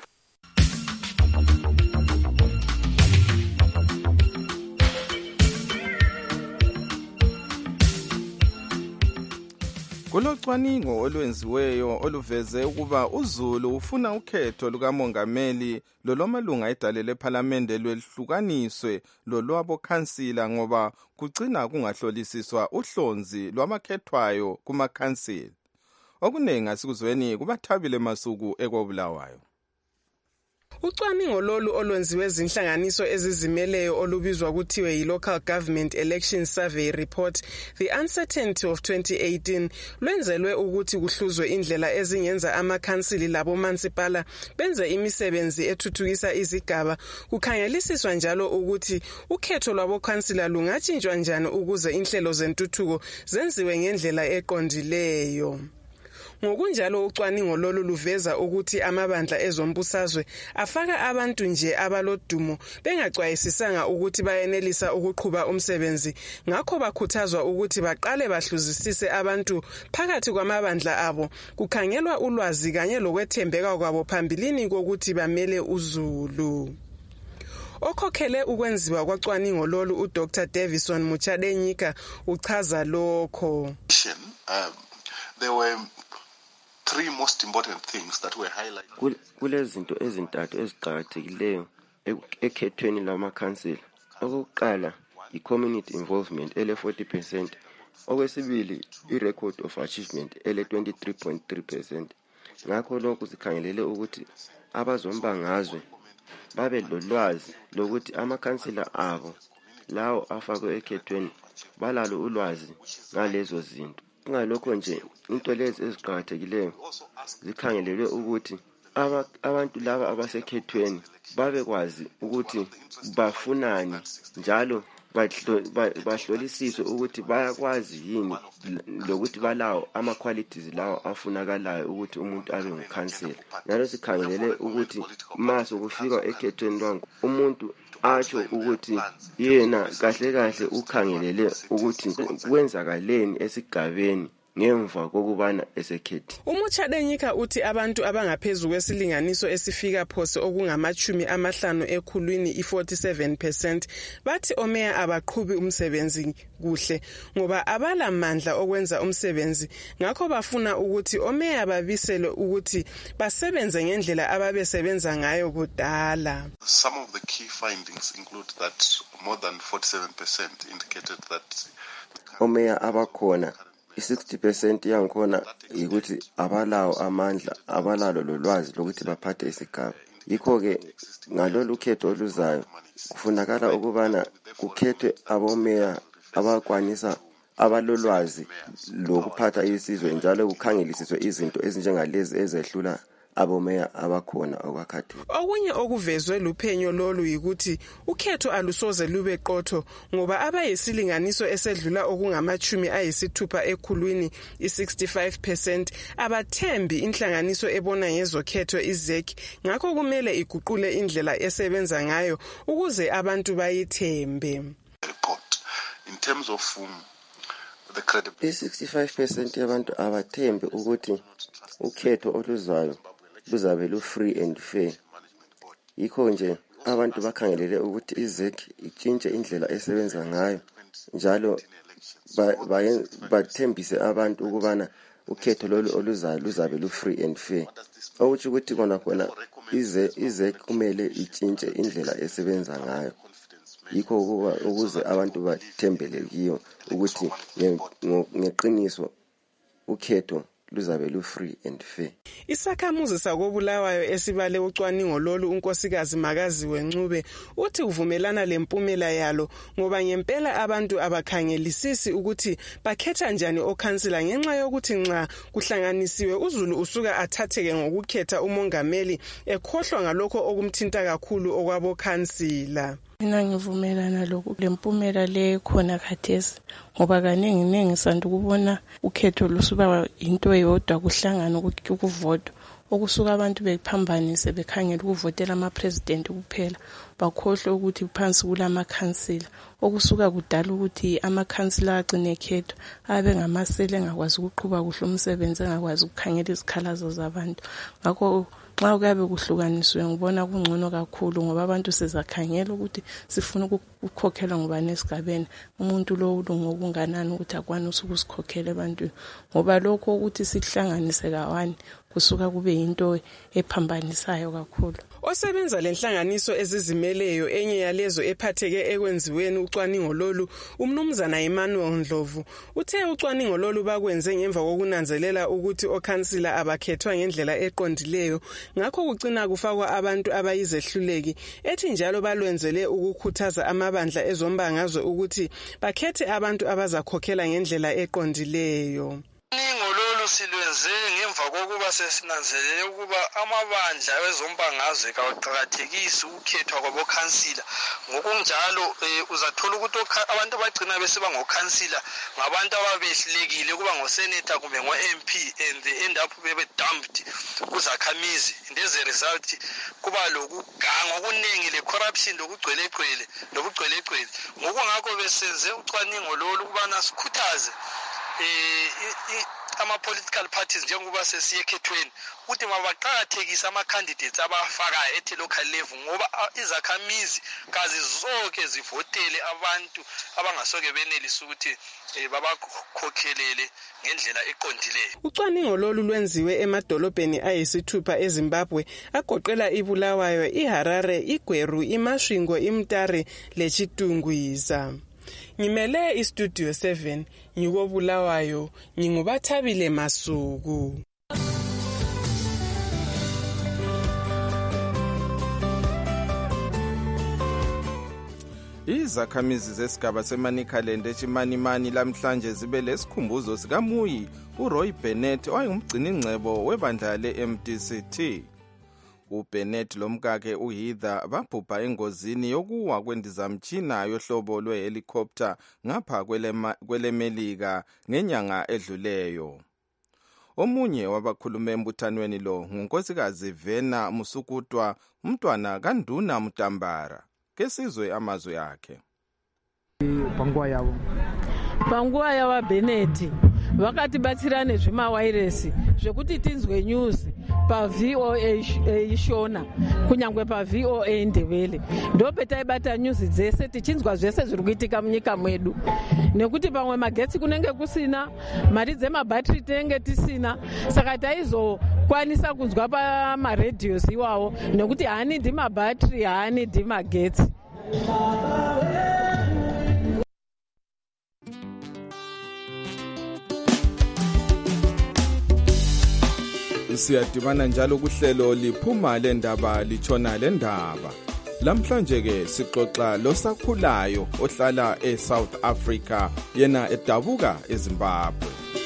Speaker 3: Kulocwaningo olwenziweyo oluveze ukuba uZulu ufuna ukhetho lukamongameli lolomalunga edale lephalamende lwehlukaniswe lolwabo khansila ngoba kugcina kungahlolisiswa uhlonzi lwamakhethwayo kumakhansila. Okuningi asikuzweni kubathabile masuku ekobulawayo.
Speaker 25: Ucwaningo lolu olwenziwe ezinhlanganiso ezizimeleyo olubizwa kuthiwe yi-Local Government Election Survey Report The Uncertainty of twenty eighteen lwenzelwe ukuthi kuhluzwe indlela ezingenza amakhansili labomansipala benze imisebenzi ethuthukisa izigaba. Kukhangelisiswa njalo ukuthi ukhetho lwabokhansila lungatshintshwa njani ukuze inhlelo zentuthuko zenziwe ngendlela eqondileyo. Ngokunjalo ucwaningo lolu luveza ukuthi amabandla ezombusazwe afaka abantu nje abalodumo bengacwayisisanga ukuthi bayenelisa ukuqhuba umsebenzi, ngakho bakhuthazwa ukuthi baqale bahluzisise abantu phakathi kwamabandla abo kukhangelwa ulwazi kanye lokwethembeka kwabo phambilini kokuthi bamele uZulu. Okhokhele ukwenziwa kwacwaningo lolu uDr Davison Muchadenyika uchaza lokho.
Speaker 26: Um, there were three most important things that were highlighted.
Speaker 27: Kulezinto ezintathu eziqhakathekileyo ekhethweni lamakhansila. Okokuqala
Speaker 9: i-community involvement ele forty percent. Okwesibili, i-record of achievement ele twenty-three point three percent. Ngakho lokhu sikhangelele ukuthi abazombangazwe babe lolwazi lokuthi amakhansila abo lawo afakwe ekhethweni balalo ulwazi ngalezo zinto. Ngalokho nje into lezi eziqhakathekileyo zikhangelelwe ukuthi abantu laba abasekhethweni babekwazi ukuthi bafunani njalo bahlolisiswe ukuthi bayakwazi yini lokuthi balawo ama qualities lawo afunakalayo ukuthi umuntu abe ngukhansela. Njalo sikhangelele ukuthi mase kufika ekhethweni lwangu umuntu atsho ukuthi yena kahle kahle ukhangelele ukuthi kwenzakaleni esigabeni ngemva kokubana esekhethi.
Speaker 25: Umutshadenyika uthi abantu abangaphezulu kwesilinganiso esifika phose okungamachumi amahlanu ekhulwini i-forty-seven percent bathi omeya abaqhubi umsebenzi kuhle ngoba abala mandla okwenza umsebenzi. Ngakho bafuna ukuthi omeya babiselwe ukuthi basebenze ngendlela ababesebenza ngayo kudala.
Speaker 26: Some of the key findings include that more than forty-seven percent indicated that
Speaker 9: omeya abakhona i-sixty percent yangikhona ukuthi abalawo amandla abalalo lolwazi lokuthi baphathe isigaba. Yikho-ke ngalolu khetho oluzayo kufunakala ukubana kukhethwe abomeya abakwanisa abalolwazi lokuphatha isizwe njalo kukhangelisiswe izinto ezinjengalezi ezehlula abomeya abakhona okwakhathi.
Speaker 25: Okunye okuvezwe luphenyo lolu yikuthi ukhetho alusoze lube qotho ngoba abayisilinganiso esedlula okungamachumi ayisithupha ekhulwini i-sixty-five percent abathembi inhlanganiso ebona ngezokhetho i-Z E C. Ngakho kumele iguqule indlela esebenza ngayo ukuze abantu bayithembe.
Speaker 26: In terms of um, the credibility,
Speaker 9: i-sixty-five percent yabantu abathembi ukuthi ukhetho oluzayo luzabe lu-free and fair. Yikho nje abantu bakhangelele ukuthi i-Z E C itshintshe indlela esebenza ngayo njalo bathembise abantu ukubana ukhetho lolu oluzayo luzabe lu-free and fair. Okuthi ukuthi kona khona i-Z E C kumele itshintshe indlela esebenza ngayo. Yikho ukuba ukuze abantu bathembele kiyo ukuthi ngeqiniso ukhetho luzabe lu-free and fair.
Speaker 25: Isakhamuzi sakobulawayo esibale ucwaningo lolu unkosikazi Makaziwe Ncube uthi uvumelana lempumela yalo ngoba ngempela abantu abakhangelisisi ukuthi bakhetha njani okhansila ngenxa yokuthi nxa kuhlanganisiwe uZulu usuka athatheke ngokukhetha umongameli ekhohlwa ngalokho okumthinta kakhulu okwabokhansila.
Speaker 10: Mina ngivumelana lokhu lempumela le khona khathesi ngoba kaningi ningi sandu kubona ukhetho lusuba into eyodwa kuhlangana ukuvota okusuka abantu bephambanise bekhangela ukuvotela ama president kuphela bakhohle ukuthi phansi kulama council okusuka kudala ukuthi ama council agcine khetho abe ngamasele engakwazi ukuqhuba kuhle umsebenzi engakwazi ukukhangela izikhalazo zabantu. Ngakho xa kuyabe kuhlukaniswe ngibona kungcono kakhulu ngoba abantu sezakhangela ukuthi sifuna ukukhokhela ngoba nesigabeni umuntu lo ulungu okunganani ukuthi akwanise ukusikhokhela abantu ngoba lokho ukuthi sihlanganise kawani kusuka kube into ephambanisayo kakhulu.
Speaker 25: Osebenza lenhlanganiso ezizimeleyo enye yalezo ephatheke ekwenziweni ucwaningo lolu umnumzana Emmanuel Ndlovu uthe ucwaningo lolu bakwenze ngemva kokunanzelela ukuthi okhansila abakhethwa ngendlela eqondileyo ngakho kugcina kufakwa abantu abayizehluleki ethi njalo balwenzele ukukhuthaza amabandla ezombangazwe ukuthi bakhethe abantu abazakhokhela ngendlela eqondileyo.
Speaker 11: Silwenze ngemva kokuba sesinanzelele ukuba amabandla wezombangazwe kawaqhakathekisi ukukhethwa kwabokhansila ngokunjalo uzathola ukuthi abantu abagcina besiba ngokhansila ngabantu ababehlulekile kuba ngosenator kumbe ngo-M P and they end up bebe dumped kuzakhamizi and as a result kuba lokuganga okuningi le corruption lokugcwelegcwele lokugcwelegcwele ngokungakho besenze ucwaningo lolu ukubana sikhuthaze eh ama-political parties njengoba sesiyekhethweni ukuthi mabaqakathekise ama-candidates abafakayo ethi local level ngoba izakhamizi kazi zonke zivotele abantu abangasoke benelisa ukuthi babakhokhelele ngendlela eqondileyo.
Speaker 25: Ucwaningo lolu lwenziwe emadolobheni ayisithupha eZimbabwe agoqela iBulawayo, iHarare, iGweru, iMasvingo, iMtare leChitungwiza. Ngimele istudio seven ngikobulawayo ngingubathabile Masuku.
Speaker 3: Izakhamizi zesigaba seManicaland eChimanimani lamhlanje zibe lesikhumbuzo sikaMuyi uRoy Bennett owayengumgcini ngcebo webandla le-M D C T. uBennett lomkakhe uHeather babhubha engozini yokuwa kwendizamtshina yohlobo lwehelicopter ngapha kwelemelika ngenyanga edluleyo. Omunye wabakhuluma embuthanweni lo ngunkosikazi Vena Musukutwa, umntwana kaNduna Mtambara. Kesizwe amazwi akhe.
Speaker 21: Panguwa yavo panguwa yava Bennett vakatibatsira nezvimawairesi zvekuti tinzwe news paV O A Shona kunyangwe paV O A Ndebele ndopetaibata news dzese tichinzwa zvese zviri kuitika munyika mwedu, nekuti pamwe magetsi kunenge kusina, mari dzemabhatiri tinenge tisina, saka taizokwanisa kunzwa pamaredhios iwawo nekuti haanidi mabhatiri haanidi magetsi.
Speaker 3: Siyadibana njalo kuhlelo liphuma lendaba litshona lendaba. Lamhlanje ke sixoxa losakhulayo ohlala eSouth Africa yena edabuka eZimbabwe.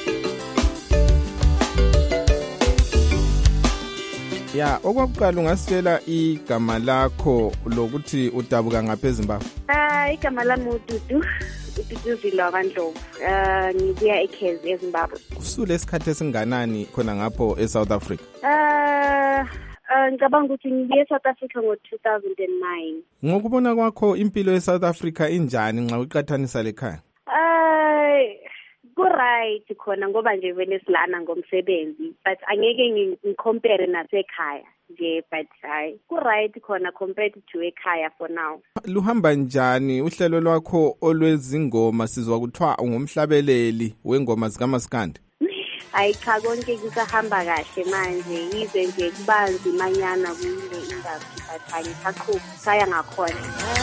Speaker 3: Ya, okwakuqala ungasitshela igama lakho lokuthi udabuka ngapha eZimbabwe?
Speaker 1: Ah, igama lami uDudu. Ududuzile waNdlovu. Eh ngibuya eKezi eZimbabwe.
Speaker 3: Kusule isikhathi esinganani khona ngapho eSouth Africa?
Speaker 1: Eh ngicabanga ukuthi ngibuye eSouth Africa ngo two thousand nine.
Speaker 3: Ngokubona kwakho impilo eSouth Africa injani nxa uqhathanisa lekhaya?
Speaker 1: Eh ku-right khona ngoba nje vele silana ngomsebenzi, but angeke ngicompare nasekhaya nje, but hayi ku-right khona compared to ekhaya for now.
Speaker 3: Luhamba njani uhlelo lwakho olwezingoma? Sizwa kuthiwa ungumhlabeleli wengoma zikaMaskandi.
Speaker 1: Hayi cha, konke kusahamba kahle manje, yize nje kubanzi manyana kule industry, but hayi ngisaqhuba saya ngakhona.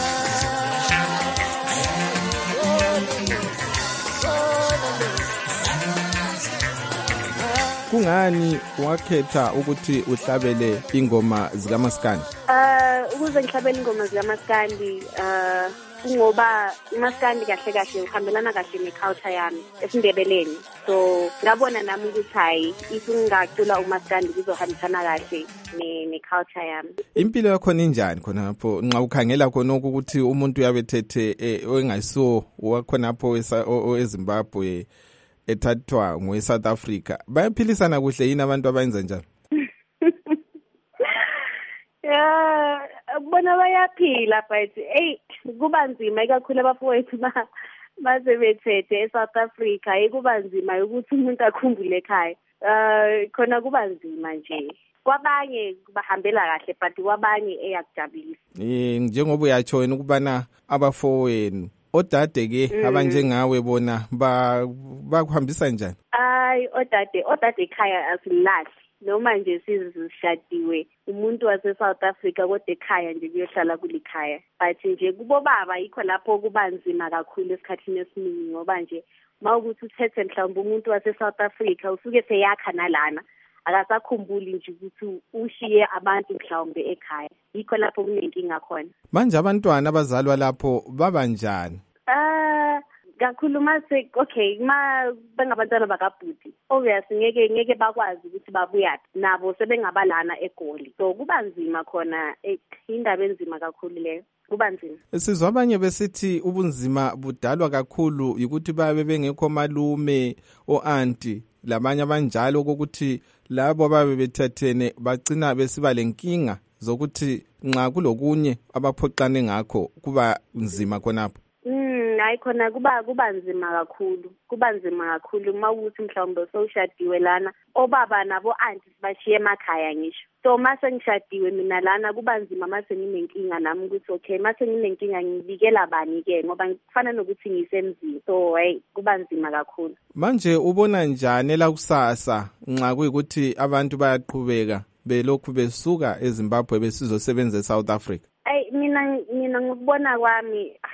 Speaker 3: Kungani wakhetha ukuthi uhlabele ingoma zikaMaskandi?
Speaker 1: Uh ukuze ngihlabele ingoma zikaMaskandi uh ngoba uMaskandi kahle kahle uhambelana kahle neculture yami esindebeleni, so ngabona nami ukuthi hayi isingacula uMaskandi kuzohambisana kahle ne neculture yami.
Speaker 3: Impilo yakho ninjani khona lapho nxa ukhangela khona ukuthi umuntu uyabethethe engayisiwo wakhona lapho eZimbabwe ethathwa ngoweSouth Africa, bayaphilisana kuhle yini abantu abayenza njalo?
Speaker 1: Yeah, bona bayaphila, but hey kuba nzima kakhulu abafowethu baze bethethe eSouth Africa, kuba nzima ukuthi umuntu akhumbule ekhaya. Uh khona kuba nzima nje. Kwabanye bahambela kahle, but kwabanye eyakujabulisa.
Speaker 3: Eh njengoba uyatsho wena ukubana abafowenu odade ke abanjengawe bona ba bakuhambisa njani?
Speaker 1: Ay odade odade ekhaya asilahli noma nje sizishadiwe umuntu wase South Africa kodwa ekhaya nje kuyohlala kulikhaya, but nje kubo baba yikho lapho kuba nzima kakhulu esikhathini esiningi ngoba nje mawukuthi uthethe mhlawumbe umuntu wase South Africa usuke seyakha nalana akasakhumbuli nje ukuthi ushiye abantu mhlawumbe ekhaya, yikho lapho kunenkinga khona.
Speaker 3: Manje abantwana abazalwa lapho baba njani?
Speaker 1: Ah kakhulu mase okay ma bengabantwana bakabhuti obviously ngeke ngeke bakwazi ukuthi babuyaphi, nabo sebengabalana eGoli, so kuba nzima khona, indaba enzima kakhulu leyo, kuba nzima.
Speaker 3: Sizwa abanye besithi ubunzima budalwa kakhulu ukuthi babe bengekho malume o auntie labanye abanjalo ukuthi labo ababe bethathene bagcina besiba lenkinga zokuthi nxa kulokunye abaphoqane ngakho kuba nzima khonapho.
Speaker 1: Mm hayi khona kuba kuba nzima kakhulu, kuba nzima kakhulu mawukuthi mhlawumbe sowushadiwe lana obaba nabo aunties bashiye emakhaya ngisho, so mase ngishadiwe mina lana kuba nzima mase nginenkinga nami ukuthi okay mase nginenkinga ngibikela bani ke ngoba kufana nokuthi ngisemzini, so hey kuba nzima kakhulu.
Speaker 3: Manje ubona njani la kusasa nxa kuyikuthi abantu bayaqhubeka belokhu besuka eZimbabwe besizosebenza eSouth Africa?
Speaker 1: Ay mina mina ngikubona kwami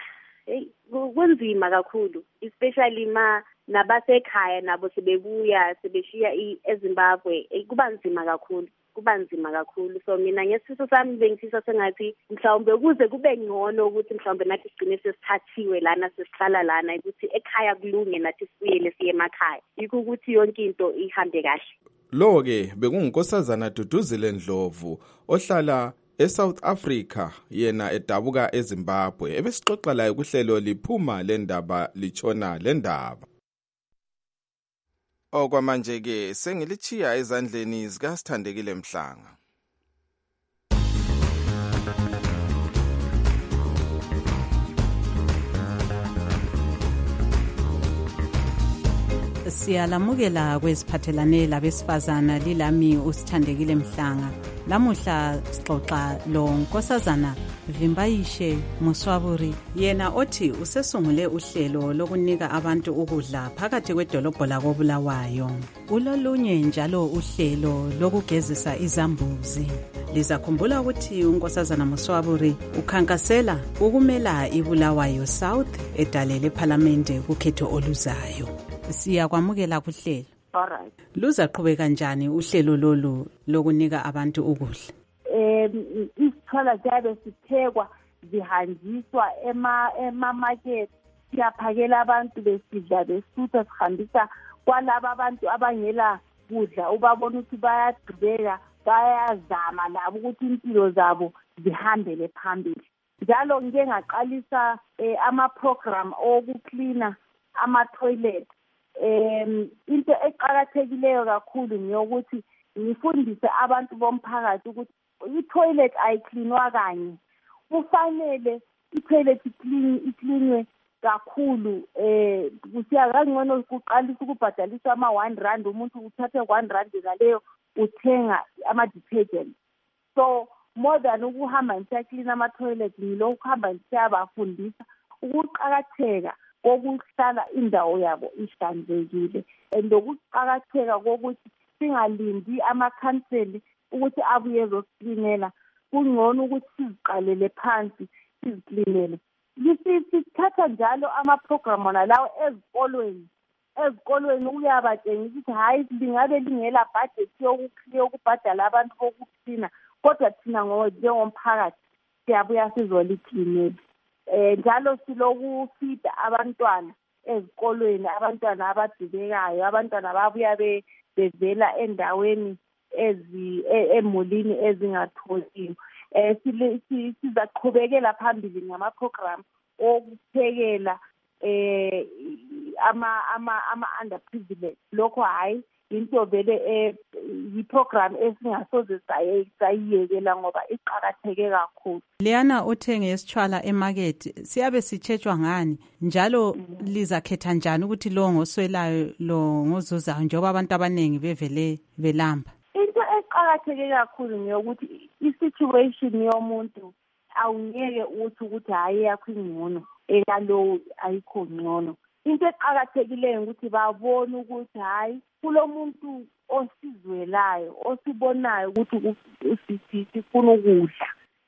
Speaker 1: hey kunzima kakhulu, especially ma nabasekhaya nabo sebebuya sebeshiya eZimbabwe, kuba nzima kakhulu kuba nzima kakhulu. So mina ngesifiso sami bengifisa sengathi mhlawumbe kuze kube ngcono ukuthi mhlawumbe nathi sigcine sesithathiwe lana sesihlala lana ukuthi ekhaya kulunge nathi sibuyele siye emakhaya, yikho ukuthi yonke into ihambe kahle.
Speaker 3: Lo ke bekungunkosazana Duduzile Ndlovu ohlala eSouth Africa, yena edabuka eZimbabwe. Ebesixoxa laye kuhlelo liphuma lendaba lichona lendaba. Okwamanje ke sengilichiya ezandleni zika Sithandekile Mhlanga.
Speaker 2: Siyalamukela kweziphathelane labesifazana lilami uSithandekile Mhlanga. Lamuhla sixoxa lo nkosazana Vimbayishe Muswaburi, yena othi usesungule uhlelo lokunika abantu ukudla phakathi kwedolobho lakoBulawayo. Ulolunye njalo uhlelo lokugezisa izambuzi. Lizakhumbula ukuthi unkosazana Muswaburi ukhankasela ukumela iBulawayo South edale leParliament kukhetho oluzayo. Siyakwamukela kuhlelo.
Speaker 1: Alright.
Speaker 2: Luzaqhubeka kanjani uhlelo lolu lokunika abantu ukudla?
Speaker 12: Eh isithola zabe siphekwa zihanjiswa ema ema market, siyaphakela abantu besidla besutha sihambisa kwalabo abantu abangela kudla, ubabona ukuthi bayadubeka bayazama labo ukuthi impilo zabo zihambele phambili. Njalo ngike ngaqalisa ama program okucleaner ama toilet. Um into eqhakathekileyo kakhulu ngiyokuthi ngifundise abantu bomphakathi ukuthi i-toilet ayicleanwa kanye, kufanele i-toilet iclean icleanwe kakhulu. Eh kusiya kangcono kuqalisa ukubhadaliswa ama one rand, umuntu uthathe one rand ngaleyo uthenga ama detergent. So more than ukuhamba nje clean ama toilet, ngilo ukuhamba nje abafundisa ukuqhakatheka kokuhlala indawo yabo ihlanzekile, endokuqhakatheka kokuthi singalindi amakhanseli ukuthi abuye ezoklinela. Kungcono ukuthi siziqalele phansi siziklinele. Sithatha njalo ama-program wona lawo ezikolweni. Ezikolweni uyabatshengisa ukuthi hayi lingabe lingela budget yokubhadala abantu bokuklina, kodwa thina njengomphakathi siyabuya sizoliklinela. Eh njalo silokufida abantwana ezikolweni, abantwana abadubekayo, abantwana babuya bevela endaweni ezi emulini ezingatholiyo. Eh sizaqhubekela phambili ngama program okuphekela eh ama ama ama underprivileged. Lokho hayi into vele eh i-program esingasoze sayiyekela ngoba iqhakatheke kakhulu.
Speaker 2: Leyana othenge esitshwala emarket siyabe sitshejwa ngani, njalo lizakhetha njani ukuthi lo ngoswelayo lo ngozuzayo njengoba abantu abanengi bevele belamba?
Speaker 12: Into eqhakatheke kakhulu ngiyokuthi i-situation yomuntu awungeke uthi ukuthi hayi yakho ingcono ekalo ayikho ngcono. Into eqhakathekileyo ukuthi babone ukuthi hayi kulo muntu osizwelayo, osibonayo ukuthi sifuna ukudla.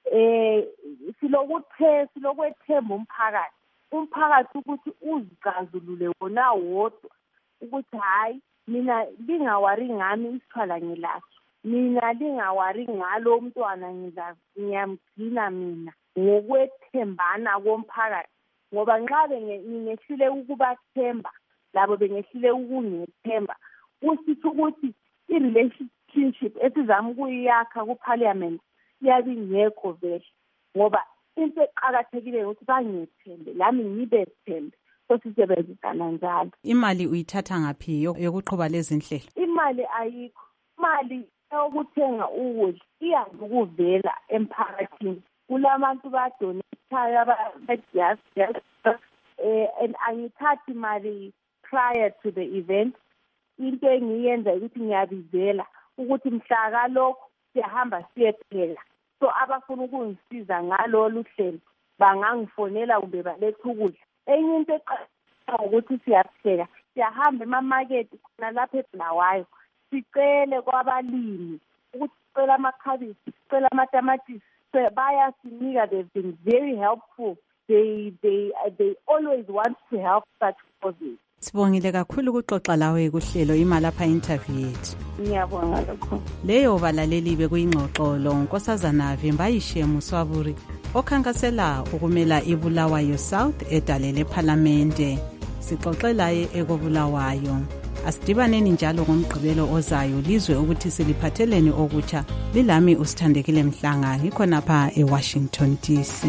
Speaker 12: Eh silokuthe silokwethemba umphakathi umphakathi ukuthi uzicazulule wona wodwa ukuthi hayi mina lingawari ngami isithwala ngilaso, mina lingawari ngalo umntwana ngiyamgcina mina ngokwethembana komphakathi. Ngoba nxa bengehlile ukubathemba labo bengehlile ukungethemba, kusitho ukuthi i-relationship esizama ukuyakha ku-parliament iyabe ingekho vele, ngoba into eqhakathekile ukuthi bangethembe lami ngibethembe, so sisebenzisana njalo.
Speaker 2: Imali uyithatha ngaphi yokuqhuba lezi nhlelo?
Speaker 12: Imali ayikho, imali yokuthenga ukudla iyazi ukuvela emphakathini. Kulabantu badonetayo abadiyasipora, eh and angithathi imali prior to the event. Into engiyenza ukuthi ngiyabizela ukuthi mhla kalokho siyahamba siyephela. So abafuna ukungisiza ngalolu hlelo bangangifonela kumbe balethe ukudla. Enye into eqhamuka ukuthi siyapheka, siyahamba ema-market khona lapha eBulawayo sicele kwabalimi ukuthi sicela amakhabishi, sicela amatamatisi. Bayasinika, they've been very helpful they they uh, they always want to help such causes.
Speaker 2: Sibongile kakhulu ukuxoxa lawe kuhlelo imali lapha interview yethu.
Speaker 12: Ngiyabonga lokho.
Speaker 2: Leyo balaleli bekuyingxoxo lo Nkosazana Vimbayishe Muswaburi okhankasela ukumela iBulawayo South edalele eParliamente. Sixoxelaye ekobulawayo. Asidibaneni njalo ngomgqibelo ozayo lizwe ukuthi siliphatheleni okutsha. Lilami usithandekile Mhlanga ngikhona pha eWashington D C.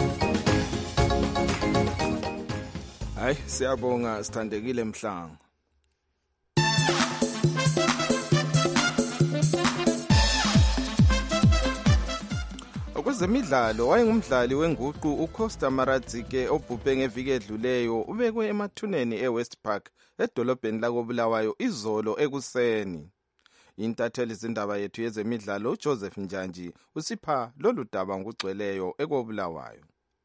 Speaker 3: Hayi siyabonga sithandekile Mhlanga. Okwezemidlalo wayengumdlali wenguqu uCosta Maradzike obhubhe ngeviki edluleyo ubekwe emathuneni eWest Park edolobheni lakoBulawayo izolo ekuseni. Intatheli izindaba yethu yezemidlalo uJoseph Njanji usipha lolu daba ngugcweleyo ekoBulawayo.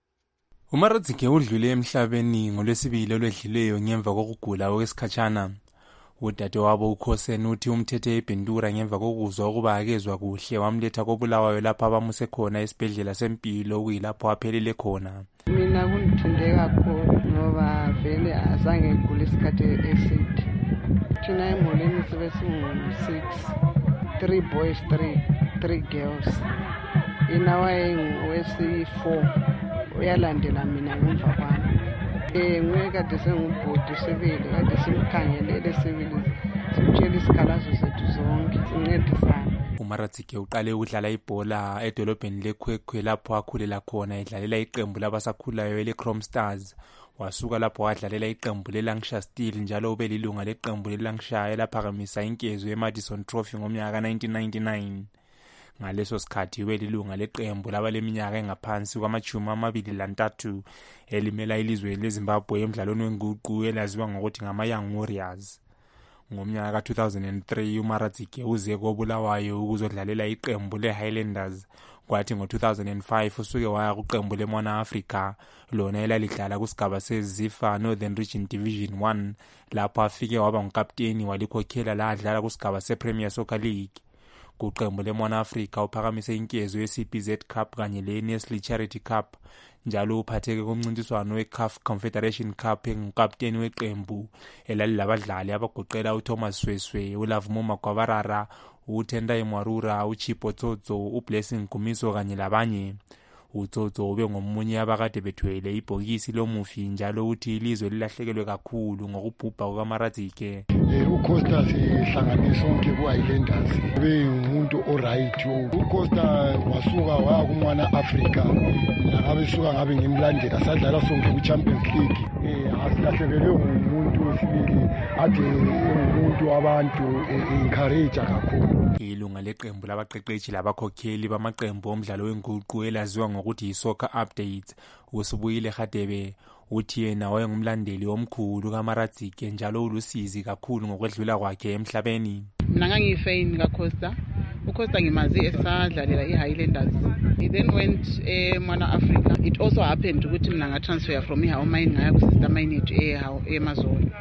Speaker 14: uMaradzike udlule emhlabeni ngolwesibili olwedlileyo ngemva kokugula okwesikhatshana. Udade wabo uKhosen uthi umthethe eBhentura ngemva kokuzwa ukuba akezwa kuhle wamletha koBulawayo lapha abamuse khona esibhedlela sempilo okuyilapho aphelele khona.
Speaker 15: Mina kungithunde kakhulu ngoba vele azange ngigule isikhathi eside. Thina emholeni sibe singu-six, three boys, three, three girls. Yena wayengowesi-four uyalandela mina ngemva kwami. Eh nguye kade sengubhodi sibili kade simkhangelele sibili simtshela isikhalazo sethu zonke sincedisana.
Speaker 14: uMaradzike uqale ukudlala ibhola edolobheni leKwekwwe lapho akhulela khona edlalela iqembu labasakhulayo eleChrome Stars. Wasuka lapho wadlalela iqembu leLancashire Steel njalo ube lilunga leqembu leLancashire elaphakamisa inkezo eMadison Trophy ngomnyaka nineteen ninety-nine. Ngaleso sikhathi welilunga leqembu labaleminyaka engaphansi kwamajumi amabili lantathu elimela ilizwe leZimbabwe emidlalweni wenguqu elaziwa ngokuthi ngama Young Warriors. Ngomnyaka ka two thousand three uMaradzike uze koBulawayo ukuzodlalela iqembu leHighlanders. Kwathi ngo two thousand five usuke waya kuqembu leMona Africa lona elalidlala kusigaba seZifa Northern Region Division one lapho afike waba ngukapteni walikhokhela la adlala kusigaba sePremier Soccer League. Kuqembu leMona Africa uphakamise inkezo yeC P Z Cup kanye leNestle Charity Cup njalo uphatheke kumncintiswano weCAF Confederation Cup engukapteni weqembu elalilabadlali abagoqela uThomas Sweswe, uLavumo Magwabarara, uTendai Mwarura, uChipo Tsotso, uBlessing Gumiso kanye labanye. uTsotso ube ngomunye abakade bethwele ibhokisi lomufi njalo uthi ilizwe lilahlekelwe kakhulu ngokubhubha kukaMaradzike.
Speaker 16: uCosta sihlanganisa sonke kuHighlanders ube umuntu oright. uCosta wasuka waya kuMona Africa ngabe suka ngabe ngimlandela sadlala sonke kuChampions League. eh asilahlekelwe ngumuntu wesibili ade umuntu abantu encourage kakhulu.
Speaker 14: Ilunga leqembu labaqeqeshi labakhokheli bamaqembu omdlalo wenguqu elaziwa ngokuthi yiSoccer Updates usibuyile Khadebe uthi yena wayengumlandeli omkhulu kaMaradzike njalo ulusizi kakhulu ngokwedlula kwakhe emhlabeni.
Speaker 15: Mina ngangiyifan kaCosta. uCosta ngimazi esadlalela iHighlanders. He then went eMona Africa. It also happened ukuthi mina ngatransfer from iHawu Mine ngaya kusister mine yethu eHawu eMazolo.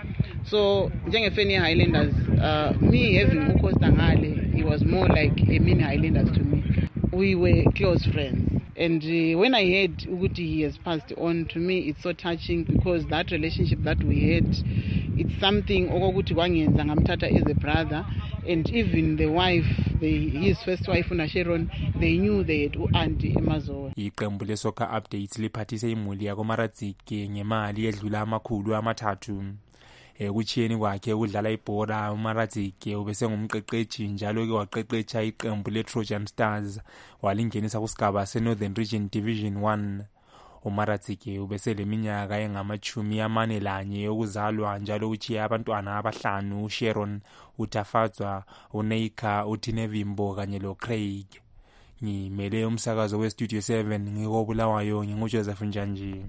Speaker 15: So njengefan yeHighlanders, uh, me having uCosta ngale, he was more like a mini Highlanders to me. We were close friends. And uh, when I heard Uguti he has passed on, to me it's so touching because that relationship that we had, it's something Uguti wangenza ngamthatha as a brother. And even the wife, the, his first wife Una Sharon, they knew they had u-auntie eMazolo.
Speaker 14: Iqembu leSoccer Updates liphathise imuli yakoMaradzike ngemali edlula amakhulu amathathu. Ekuchiyeni kwakhe ukudlala ibhola uMaradzike ubese ngumqeqeshi njalo ke waqeqesha iqembu leTrojan Stars walingenisa kusigaba seNorthern Region Division one. uMaradzike ubese leminyaka engamachumi amane lanye yokuzalwa njalo uchiya abantwana abahlanu uSharon, uTafadzwa, uNeika, uTinevimbo kanye loCraig. Ngimele umsakazo weStudio seven ngikobulawayo nginguJoseph Njanji.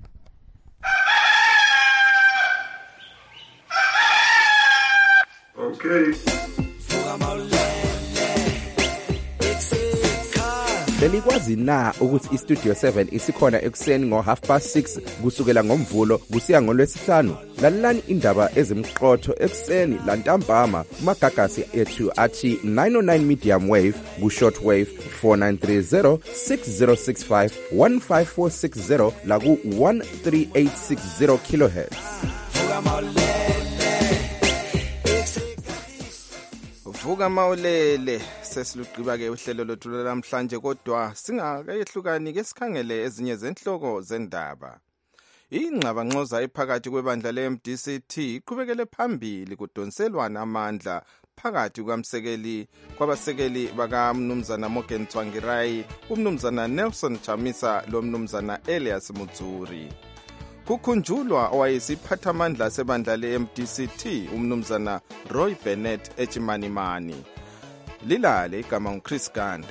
Speaker 17: Okay.
Speaker 5: belikwazi na ukuthi istudio seven isikhona ekuseni ngo half past six kusukela ngomvulo kusiya ngolwesihlanu? Lalelani indaba ezimqotho ekuseni lantambama kumagagasi ethu athi nine oh nine medium wave ku short wave four nine three zero six zero six five one five four six zero la ku one three eight six zero kilohertz.
Speaker 3: Vuka mawulele sesiluqiba ke uhlelo lwethu namhlanje, kodwa singakayehlukani ke sikhangele ezinye zenhloko zendaba. Ingxabangxoza ephakathi kwebandla le-M D C T iqhubekele phambili kudonselwana amandla phakathi kwamsekeli kwabasekeli bakamnumzana Morgan Tsvangirai, umnumzana Nelson Chamisa lo mnumzana Elias Mutsuri. Kukhunjulwa owayesiphathamandla sebandla le-M D C T umnumzana Roy Bennett echimanimani. Lilale igama nguChris Ganda.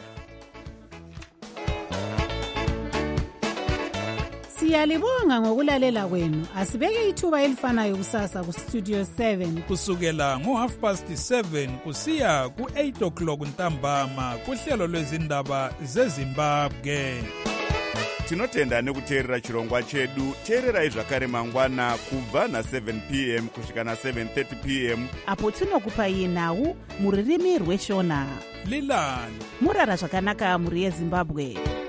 Speaker 2: Siyalibonga ngokulalela kwenu. Asibeke ithuba elifanayo kusasa ku Studio seven
Speaker 4: kusukela ngo half past seven kusiya ku eight o'clock ntambama kuhlelo lwezindaba zeZimbabwe.
Speaker 13: Tinotenda nekuteerera chirongwa chedu. Teererai zvakare mangwana kubva na seven p m kusvika na seven thirty p m
Speaker 2: apo tinokupai nhau muririmi rweshona.
Speaker 4: Lilani
Speaker 2: murara zvakanaka muri yeZimbabwe.